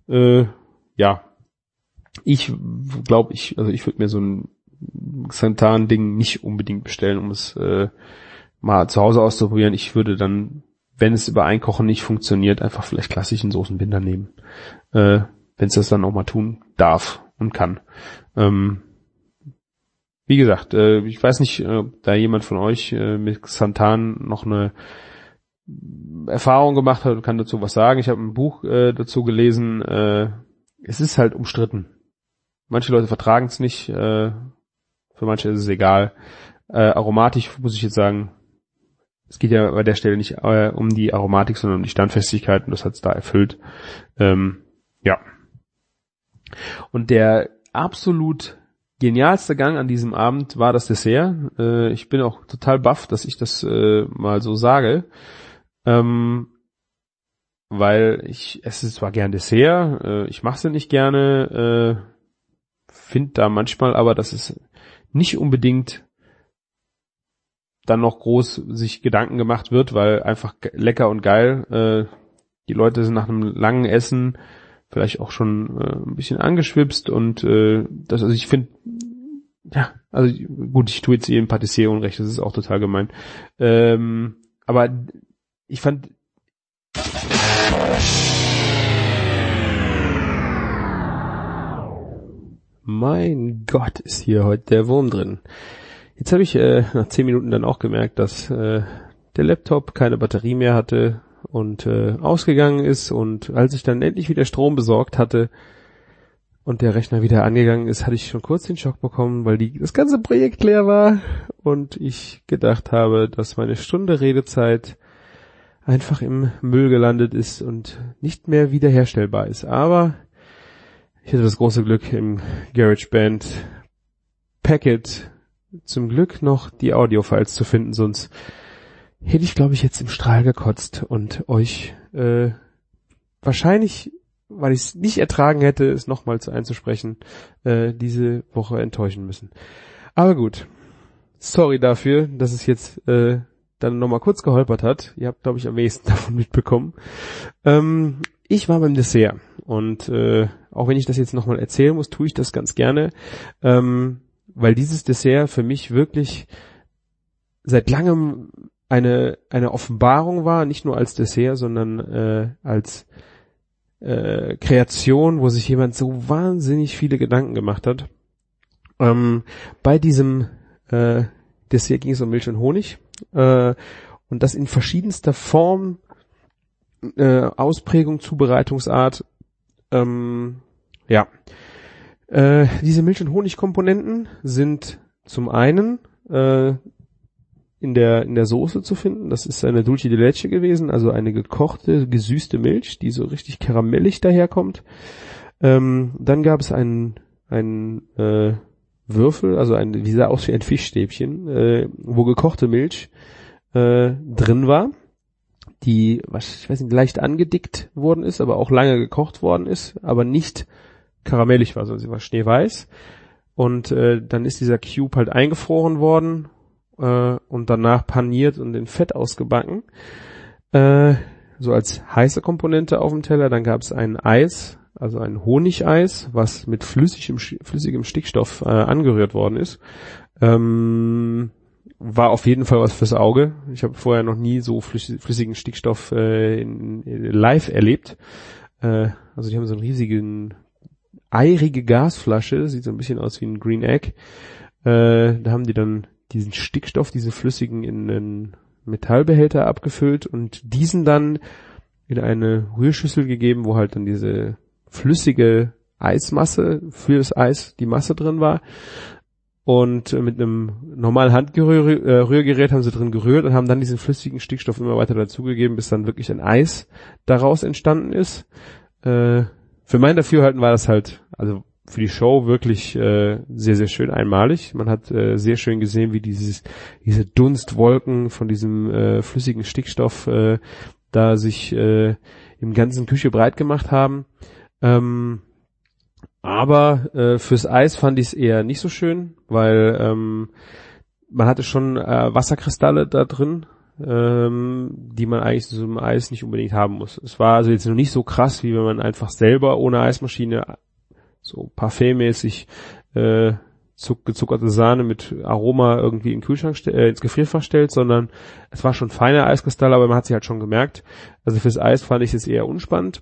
D: Ich glaube, ich würde mir so ein Xanthan-Ding nicht unbedingt bestellen, um es mal zu Hause auszuprobieren. Ich würde dann, wenn es über Einkochen nicht funktioniert, einfach vielleicht klassischen Soßenbinder nehmen. Wenn es das dann auch mal tun darf und kann. Wie gesagt, ich weiß nicht, ob da jemand von euch mit Xanthan noch eine Erfahrung gemacht hat und kann dazu was sagen. Ich habe ein Buch dazu gelesen. Es ist halt umstritten. Manche Leute vertragen es nicht. Für manche ist es egal. Aromatisch muss ich jetzt sagen, es geht ja bei der Stelle nicht um die Aromatik, sondern um die Standfestigkeit und das hat es da erfüllt. Ja. Und der absolut genialste Gang an diesem Abend war das Dessert. Ich bin auch total baff, dass ich das mal so sage. Weil ich esse zwar gern Dessert, ich mache es nicht gerne, finde da manchmal aber, dass es nicht unbedingt dann noch groß sich Gedanken gemacht wird, weil einfach lecker und geil. Die Leute sind nach einem langen Essen vielleicht auch schon ein bisschen angeschwipst und also ich finde, ja, also gut, ich tue jetzt jedem Patissier unrecht, das ist auch total gemein. Aber ich fand mein Gott, ist hier heute der Wurm drin. Jetzt habe ich nach 10 Minuten dann auch gemerkt, dass der Laptop keine Batterie mehr hatte und ausgegangen ist, und als ich dann endlich wieder Strom besorgt hatte und der Rechner wieder angegangen ist, hatte ich schon kurz den Schock bekommen, weil das ganze Projekt leer war und ich gedacht habe, dass meine Stunde Redezeit einfach im Müll gelandet ist und nicht mehr wiederherstellbar ist. Aber ich hatte das große Glück, im GarageBand Packet zum Glück noch die Audiofiles zu finden, sonst hätte ich, glaube ich, jetzt im Strahl gekotzt und euch wahrscheinlich, weil ich es nicht ertragen hätte, es nochmals einzusprechen, diese Woche enttäuschen müssen. Aber gut, sorry dafür, dass es jetzt dann nochmal kurz geholpert hat. Ihr habt, glaube ich, am wenigsten davon mitbekommen. Ich war beim Dessert und auch wenn ich das jetzt nochmal erzählen muss, tue ich das ganz gerne, weil dieses Dessert für mich wirklich seit langem eine Offenbarung war, nicht nur als Dessert, sondern als Kreation, wo sich jemand so wahnsinnig viele Gedanken gemacht hat. Bei diesem Dessert ging es um Milch und Honig, und das in verschiedenster Form, Ausprägung, Zubereitungsart. Diese Milch- und Honigkomponenten sind zum einen in der Soße zu finden. Das ist eine Dulce de Leche gewesen, also eine gekochte, gesüßte Milch, die so richtig karamellig daherkommt. Dann gab es einen Würfel, also wie sah aus wie ein Fischstäbchen, wo gekochte Milch drin war, die, ich weiß nicht, leicht angedickt worden ist, aber auch lange gekocht worden ist, aber nicht karamellig war, sondern sie war schneeweiß. Und dann ist dieser Cube halt eingefroren worden und danach paniert und in Fett ausgebacken. So als heiße Komponente auf dem Teller. Dann gab es ein Eis, also ein Honigeis, was mit flüssigem Stickstoff angerührt worden ist. War auf jeden Fall was fürs Auge. Ich habe vorher noch nie so flüssigen Stickstoff live erlebt. Also die haben so einen riesigen, eirige Gasflasche, sieht so ein bisschen aus wie ein Green Egg. Da haben die dann diesen Stickstoff, diese flüssigen, in einen Metallbehälter abgefüllt und diesen dann in eine Rührschüssel gegeben, wo halt dann diese flüssige Eismasse für das Eis, die Masse drin war. Und mit einem normalen Handrührgerät haben sie drin gerührt und haben dann diesen flüssigen Stickstoff immer weiter dazugegeben, bis dann wirklich ein Eis daraus entstanden ist. für mein Dafürhalten war das halt, also für die Show wirklich sehr, sehr schön einmalig. Man hat sehr schön gesehen, wie diese Dunstwolken von diesem flüssigen Stickstoff da sich im ganzen Küche breit gemacht haben. Aber fürs Eis fand ich es eher nicht so schön, weil man hatte schon Wasserkristalle da drin, die man eigentlich zu so einem Eis nicht unbedingt haben muss. Es war also jetzt noch nicht so krass, wie wenn man einfach selber ohne Eismaschine so parfümmäßig gezuckerte Sahne mit Aroma irgendwie in den Kühlschrank ins Gefrierfach stellt, sondern es war schon feine Eiskristalle, aber man hat sie halt schon gemerkt. Also fürs Eis fand ich es eher unspannend.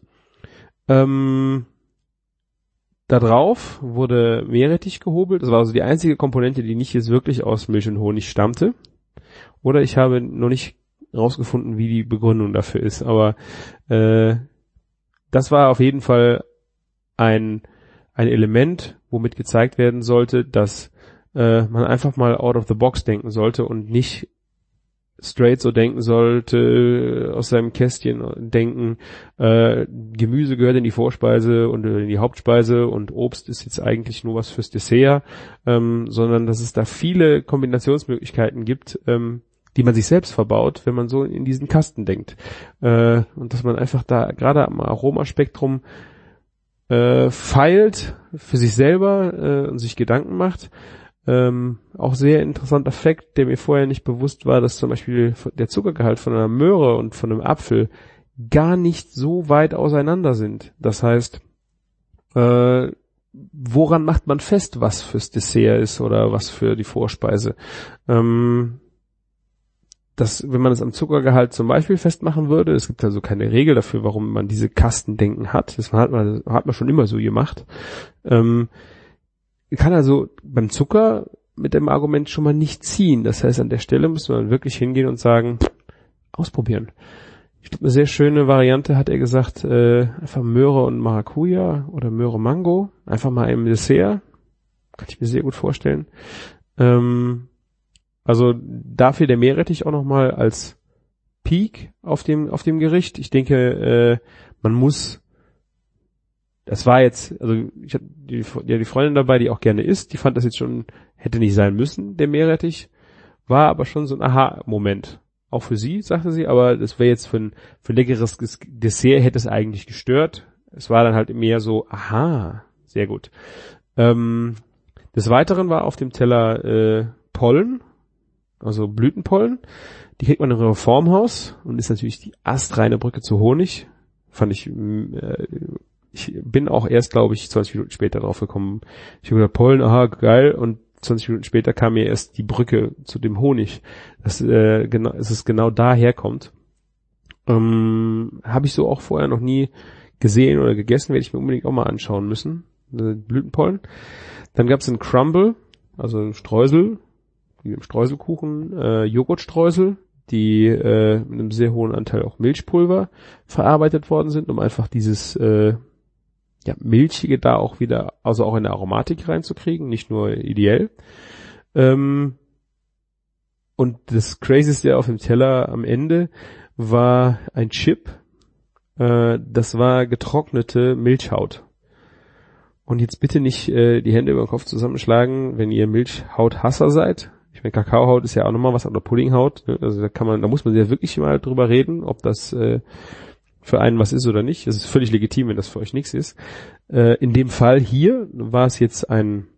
D: Da drauf wurde Meerrettich gehobelt. Das war also die einzige Komponente, die nicht jetzt wirklich aus Milch und Honig stammte. Oder ich habe noch nicht rausgefunden, wie die Begründung dafür ist. Aber das war auf jeden Fall ein Element, womit gezeigt werden sollte, dass man einfach mal out of the box denken sollte und nicht straight so denken sollte, aus seinem Kästchen denken, Gemüse gehört in die Vorspeise und in die Hauptspeise und Obst ist jetzt eigentlich nur was fürs Dessert, sondern dass es da viele Kombinationsmöglichkeiten gibt, die man sich selbst verbaut, wenn man so in diesen Kasten denkt. Und dass man einfach da gerade am Aromaspektrum feilt für sich selber und sich Gedanken macht. Auch sehr interessanter Fakt, der mir vorher nicht bewusst war, dass zum Beispiel der Zuckergehalt von einer Möhre und von einem Apfel gar nicht so weit auseinander sind. Das heißt, woran macht man fest, was fürs Dessert ist oder was für die Vorspeise? Wenn man es am Zuckergehalt zum Beispiel festmachen würde, es gibt also keine Regel dafür, warum man diese Kastendenken hat. Das hat man schon immer so gemacht. Kann also beim Zucker mit dem Argument schon mal nicht ziehen. Das heißt, an der Stelle müsste man wirklich hingehen und sagen, ausprobieren. Ich glaube, eine sehr schöne Variante hat er gesagt, einfach Möhre und Maracuja oder Möhre Mango. Einfach mal im Dessert. Kann ich mir sehr gut vorstellen. Also dafür der Meerrettich auch nochmal als Peak auf dem Gericht. Ich denke, man muss, das war jetzt, also ich hatte die Freundin dabei, die auch gerne isst, die fand das jetzt schon, hätte nicht sein müssen, der Meerrettich, war aber schon so ein Aha-Moment. Auch für sie, sagte sie, aber das wäre jetzt für ein leckeres Dessert, hätte es eigentlich gestört. Es war dann halt mehr so, aha, sehr gut. Des Weiteren war auf dem Teller Pollen, also Blütenpollen. Die kriegt man im Reformhaus und ist natürlich die astreine Brücke zu Honig. Fand ich, ich bin auch erst, glaube ich, 20 Minuten später drauf gekommen. Ich habe gesagt, Pollen, aha, geil. Und 20 Minuten später kam mir erst die Brücke zu dem Honig. Dass es genau daher kommt. Habe ich so auch vorher noch nie gesehen oder gegessen, werde ich mir unbedingt auch mal anschauen müssen. Blütenpollen. Dann gab es einen Crumble, also ein Streusel, wie im Streuselkuchen, Joghurtstreusel, die mit einem sehr hohen Anteil auch Milchpulver verarbeitet worden sind, um einfach dieses Milchige da auch wieder, also auch in der Aromatik reinzukriegen, nicht nur ideell. Und das Crazyste auf dem Teller am Ende war ein Chip, das war getrocknete Milchhaut. Und jetzt bitte nicht die Hände über den Kopf zusammenschlagen, wenn ihr Milchhauthasser seid. Ich meine, Kakaohaut ist ja auch nochmal was, oder Puddinghaut. Ne? Also da muss man ja wirklich mal drüber reden, ob das für einen was ist oder nicht. Es ist völlig legitim, wenn das für euch nichts ist. In dem Fall hier war es jetzt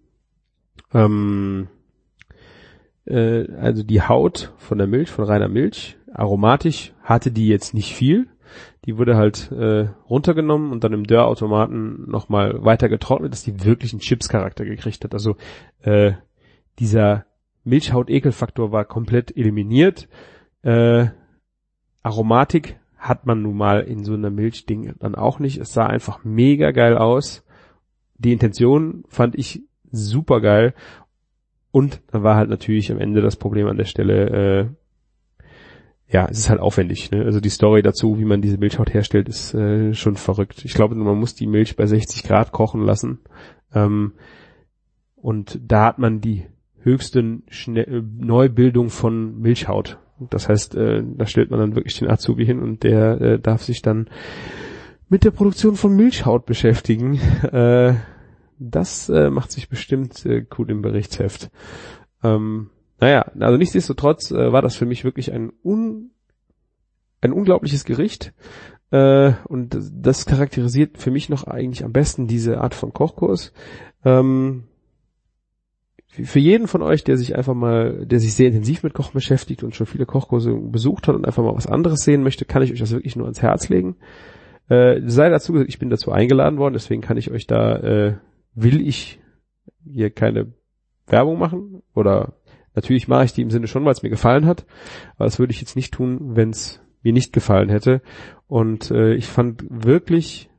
D: also die Haut von der Milch, von reiner Milch, aromatisch hatte die jetzt nicht viel. Die wurde halt runtergenommen und dann im Dörrautomaten nochmal weiter getrocknet, dass die wirklich einen Chips-Charakter gekriegt hat. Also dieser Milchhaut-Ekelfaktor war komplett eliminiert. Aromatik hat man nun mal in so einer Milchding dann auch nicht. Es sah einfach mega geil aus. Die Intention fand ich super geil. Und da war halt natürlich am Ende das Problem an der Stelle, es ist halt aufwendig. Ne? Also die Story dazu, wie man diese Milchhaut herstellt, ist schon verrückt. Ich glaube, man muss die Milch bei 60 Grad kochen lassen. Und da hat man die höchste Neubildung von Milchhaut. Das heißt, da stellt man dann wirklich den Azubi hin und der darf sich dann mit der Produktion von Milchhaut beschäftigen. Das macht sich bestimmt gut im Berichtsheft. Naja, also nichtsdestotrotz war das für mich wirklich ein unglaubliches Gericht. Und das charakterisiert für mich noch eigentlich am besten diese Art von Kochkurs. Für jeden von euch, der sich sehr intensiv mit Kochen beschäftigt und schon viele Kochkurse besucht hat und einfach mal was anderes sehen möchte, kann ich euch das wirklich nur ans Herz legen. Sei dazu gesagt, ich bin dazu eingeladen worden, deswegen kann ich euch will ich hier keine Werbung machen, oder natürlich mache ich die im Sinne schon, weil es mir gefallen hat, aber das würde ich jetzt nicht tun, wenn es mir nicht gefallen hätte. Und ich fand wirklich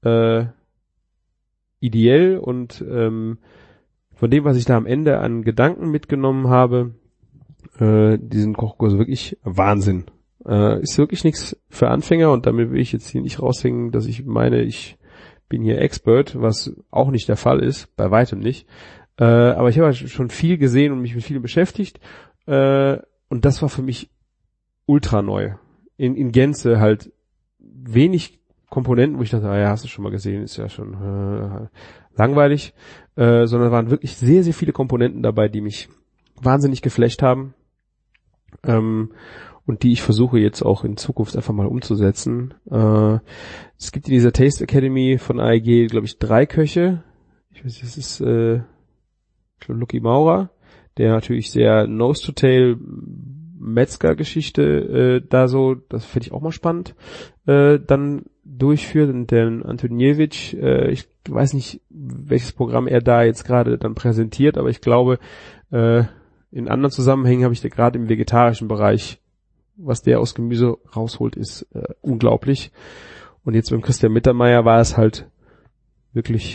D: ideell und von dem, was ich da am Ende an Gedanken mitgenommen habe, diesen Kochkurs wirklich Wahnsinn. Ist wirklich nichts für Anfänger, und damit will ich jetzt hier nicht raushängen, dass ich meine, ich bin hier Expert, was auch nicht der Fall ist, bei weitem nicht. Aber ich habe schon viel gesehen und mich mit vielem beschäftigt, und das war für mich ultra neu. In Gänze halt wenig Komponenten, wo ich dachte, ja, hast du schon mal gesehen, ist ja schon langweilig, sondern waren wirklich sehr, sehr viele Komponenten dabei, die mich wahnsinnig geflasht haben, und die ich versuche jetzt auch in Zukunft einfach mal umzusetzen. Es gibt in dieser Taste Academy von AEG, glaube ich, 3 Köche. Ich weiß nicht, das ist Lucky Maurer, der natürlich sehr Nose-to-Tail Metzger-Geschichte das finde ich auch mal spannend, dann durchführt. Und der Antoniewicz, ich weiß nicht, welches Programm er da jetzt gerade dann präsentiert, aber ich glaube, in anderen Zusammenhängen habe ich da gerade im vegetarischen Bereich, was der aus Gemüse rausholt, ist unglaublich. Und jetzt beim Christian Mittermeier war es halt wirklich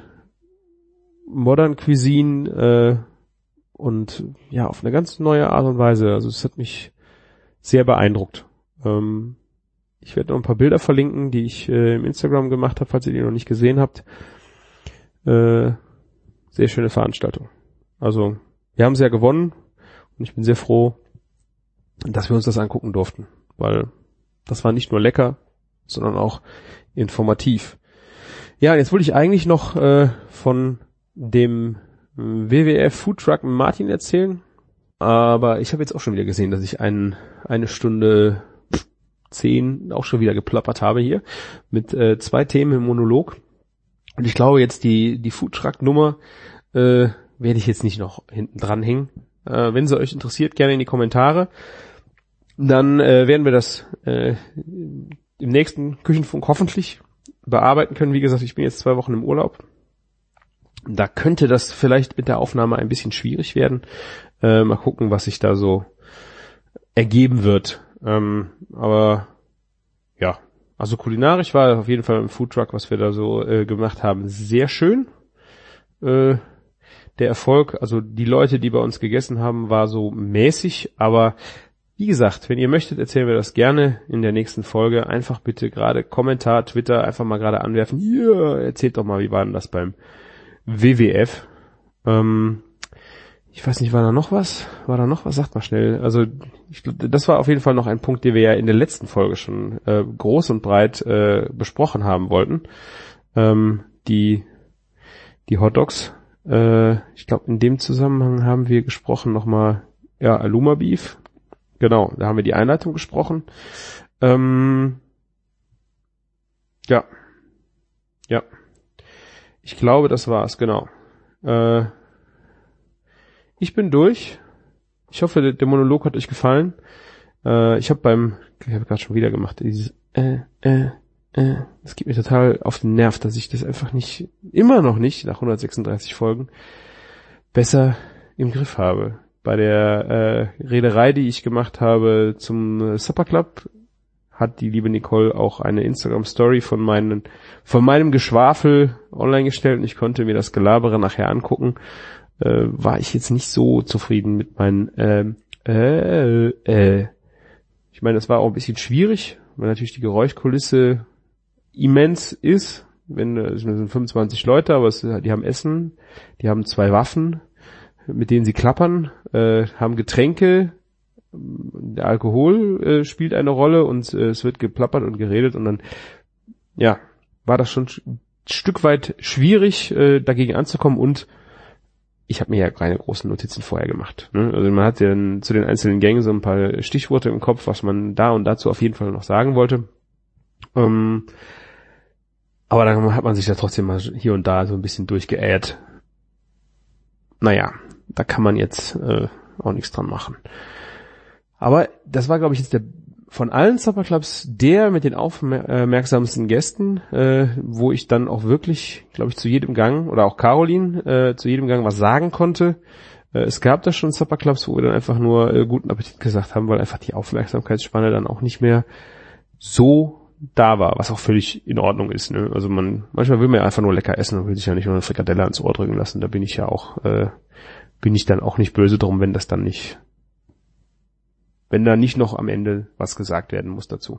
D: Modern Cuisine, und ja, auf eine ganz neue Art und Weise. Also es hat mich sehr beeindruckt. Ich werde noch ein paar Bilder verlinken, die ich im Instagram gemacht habe, falls ihr die noch nicht gesehen habt. Sehr schöne Veranstaltung. Also wir haben sie ja gewonnen, und ich bin sehr froh, dass wir uns das angucken durften, weil das war nicht nur lecker, sondern auch informativ. Ja, jetzt wollte ich eigentlich noch von dem WWF Food Truck Martin erzählen, aber ich habe jetzt auch schon wieder gesehen, dass ich eine Stunde 10 auch schon wieder geplappert habe hier mit 2 Themen im Monolog, und ich glaube jetzt die Food Truck Nummer werde ich jetzt nicht noch hinten dran hängen. Wenn sie euch interessiert, gerne in die Kommentare. Dann werden wir das im nächsten Küchenfunk hoffentlich bearbeiten können. Wie gesagt, ich bin jetzt 2 Wochen im Urlaub. Da könnte das vielleicht mit der Aufnahme ein bisschen schwierig werden. Mal gucken, was sich da so ergeben wird. Aber ja, also kulinarisch war auf jeden Fall im Foodtruck, was wir da so gemacht haben, sehr schön. Der Erfolg, also die Leute, die bei uns gegessen haben, war so mäßig, aber wie gesagt, wenn ihr möchtet, erzählen wir das gerne in der nächsten Folge. Einfach bitte gerade Kommentar, Twitter, einfach mal gerade anwerfen. Ja, erzählt doch mal, wie war denn das beim WWF? Ich weiß nicht, war da noch was? Sagt mal schnell. Also das war auf jeden Fall noch ein Punkt, den wir ja in der letzten Folge schon groß und breit besprochen haben wollten. Die Hotdogs. Ich glaube, in dem Zusammenhang haben wir gesprochen nochmal, ja, Aluma Beef. Genau, da haben wir die Einleitung gesprochen. Ja. Ich glaube, das war's, genau. Ich bin durch. Ich hoffe, der Monolog hat euch gefallen. Ich habe gerade schon wieder gemacht, dieses das geht mir total auf den Nerv, dass ich das einfach immer noch nicht, nach 136 Folgen, besser im Griff habe. Bei der Rederei, die ich gemacht habe zum Supper Club, hat die liebe Nicole auch eine Instagram-Story von meinem Geschwafel online gestellt, und ich konnte mir das Gelabere nachher angucken. War ich jetzt nicht so zufrieden mit meinen Ich meine, das war auch ein bisschen schwierig, weil natürlich die Geräuschkulisse immens ist. Es sind 25 Leute, aber die haben Essen, die haben 2 Waffen, mit denen sie klappern, haben Getränke, der Alkohol spielt eine Rolle, und es wird geplappert und geredet, und dann war das schon ein Stück weit schwierig, dagegen anzukommen, und ich habe mir ja keine großen Notizen vorher gemacht. Ne? Also man hat ja zu den einzelnen Gängen so ein paar Stichworte im Kopf, was man da und dazu auf jeden Fall noch sagen wollte. Aber dann hat man sich ja trotzdem mal hier und da so ein bisschen durchgeäht. Naja, da kann man jetzt auch nichts dran machen. Aber das war, glaube ich, jetzt von allen Supperclubs der mit den aufmerksamsten Gästen, wo ich dann auch wirklich, glaube ich, zu jedem Gang, oder auch Caroline, zu jedem Gang was sagen konnte. Es gab da schon Supperclubs, wo wir dann einfach nur guten Appetit gesagt haben, weil einfach die Aufmerksamkeitsspanne dann auch nicht mehr so da war, was auch völlig in Ordnung ist. Ne? Also manchmal will man ja einfach nur lecker essen und will sich ja nicht nur eine Frikadelle ans Ohr drücken lassen. Da bin ich dann auch nicht böse drum, wenn da nicht noch am Ende was gesagt werden muss dazu.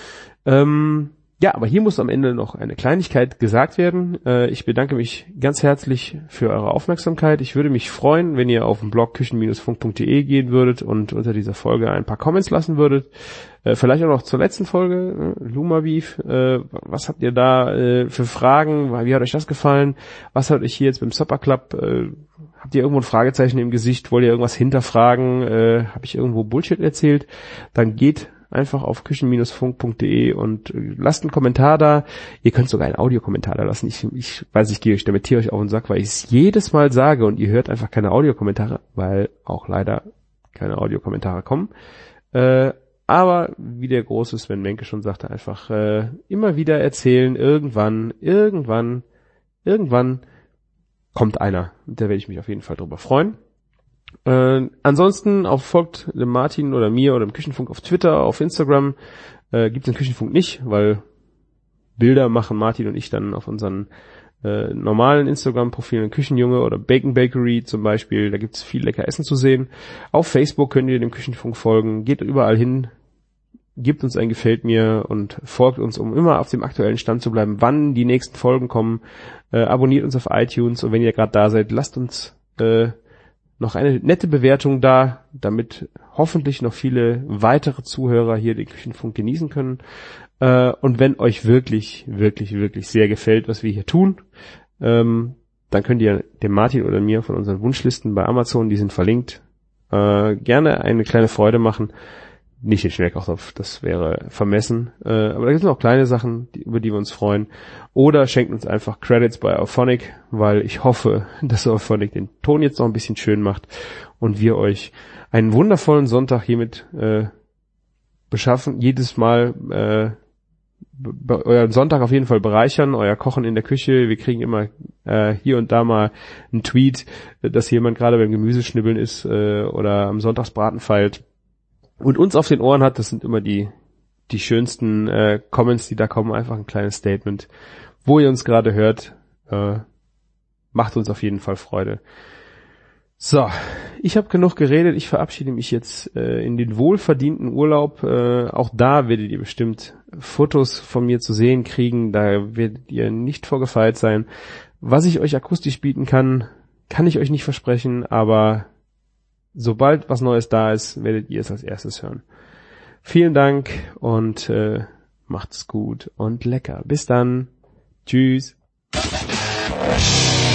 D: Aber hier muss am Ende noch eine Kleinigkeit gesagt werden. Ich bedanke mich ganz herzlich für eure Aufmerksamkeit. Ich würde mich freuen, wenn ihr auf den Blog küchen-funk.de gehen würdet und unter dieser Folge ein paar Comments lassen würdet. Vielleicht auch noch zur letzten Folge, Luma Beef. Was habt ihr da für Fragen? Wie hat euch das gefallen? Was hat euch hier jetzt beim Supper Club? Habt ihr irgendwo ein Fragezeichen im Gesicht? Wollt ihr irgendwas hinterfragen? Habe ich irgendwo Bullshit erzählt? Dann geht einfach auf küchen-funk.de und lasst einen Kommentar da. Ihr könnt sogar einen Audiokommentar da lassen. Ich weiß, ich gehe euch damit Tier euch auf den Sack, weil ich es jedes Mal sage und ihr hört einfach keine Audiokommentare, weil auch leider keine Audiokommentare kommen. Aber wie der große Sven Menke schon sagte, einfach immer wieder erzählen. Irgendwann kommt einer. Da werde ich mich auf jeden Fall drüber freuen. Ansonsten folgt dem Martin oder mir oder dem Küchenfunk auf Twitter, auf Instagram. Gibt es den Küchenfunk nicht, weil Bilder machen Martin und ich dann auf unseren normalen Instagram-Profilen, Küchenjunge oder Bacon Bakery zum Beispiel. Da gibt's viel lecker Essen zu sehen. Auf Facebook könnt ihr dem Küchenfunk folgen. Geht überall hin. Gebt uns ein Gefällt mir und folgt uns, um immer auf dem aktuellen Stand zu bleiben, wann die nächsten Folgen kommen. Abonniert uns auf iTunes, und wenn ihr gerade da seid, lasst uns noch eine nette Bewertung da, damit hoffentlich noch viele weitere Zuhörer hier den Küchenfunk genießen können. Und wenn euch wirklich, wirklich, wirklich sehr gefällt, was wir hier tun, dann könnt ihr dem Martin oder mir von unseren Wunschlisten bei Amazon, die sind verlinkt, gerne eine kleine Freude machen. Nicht den Schnellkochtopf, das wäre vermessen. Aber da gibt es noch kleine Sachen, über die wir uns freuen. Oder schenkt uns einfach Credits bei Auphonic, weil ich hoffe, dass Auphonic den Ton jetzt noch ein bisschen schön macht und wir euch einen wundervollen Sonntag hiermit beschaffen. Jedes Mal euren Sonntag auf jeden Fall bereichern, euer Kochen in der Küche. Wir kriegen immer hier und da mal einen Tweet, dass jemand gerade beim Gemüseschnibbeln ist oder am Sonntagsbraten feilt und uns auf den Ohren hat. Das sind immer die schönsten Comments, die da kommen. Einfach ein kleines Statement, wo ihr uns gerade hört. Macht uns auf jeden Fall Freude. So, ich habe genug geredet. Ich verabschiede mich jetzt in den wohlverdienten Urlaub. Auch da werdet ihr bestimmt Fotos von mir zu sehen kriegen. Da werdet ihr nicht vorgefeilt sein. Was ich euch akustisch bieten kann, kann ich euch nicht versprechen, aber sobald was Neues da ist, werdet ihr es als erstes hören. Vielen Dank und macht's gut und lecker. Bis dann. Tschüss.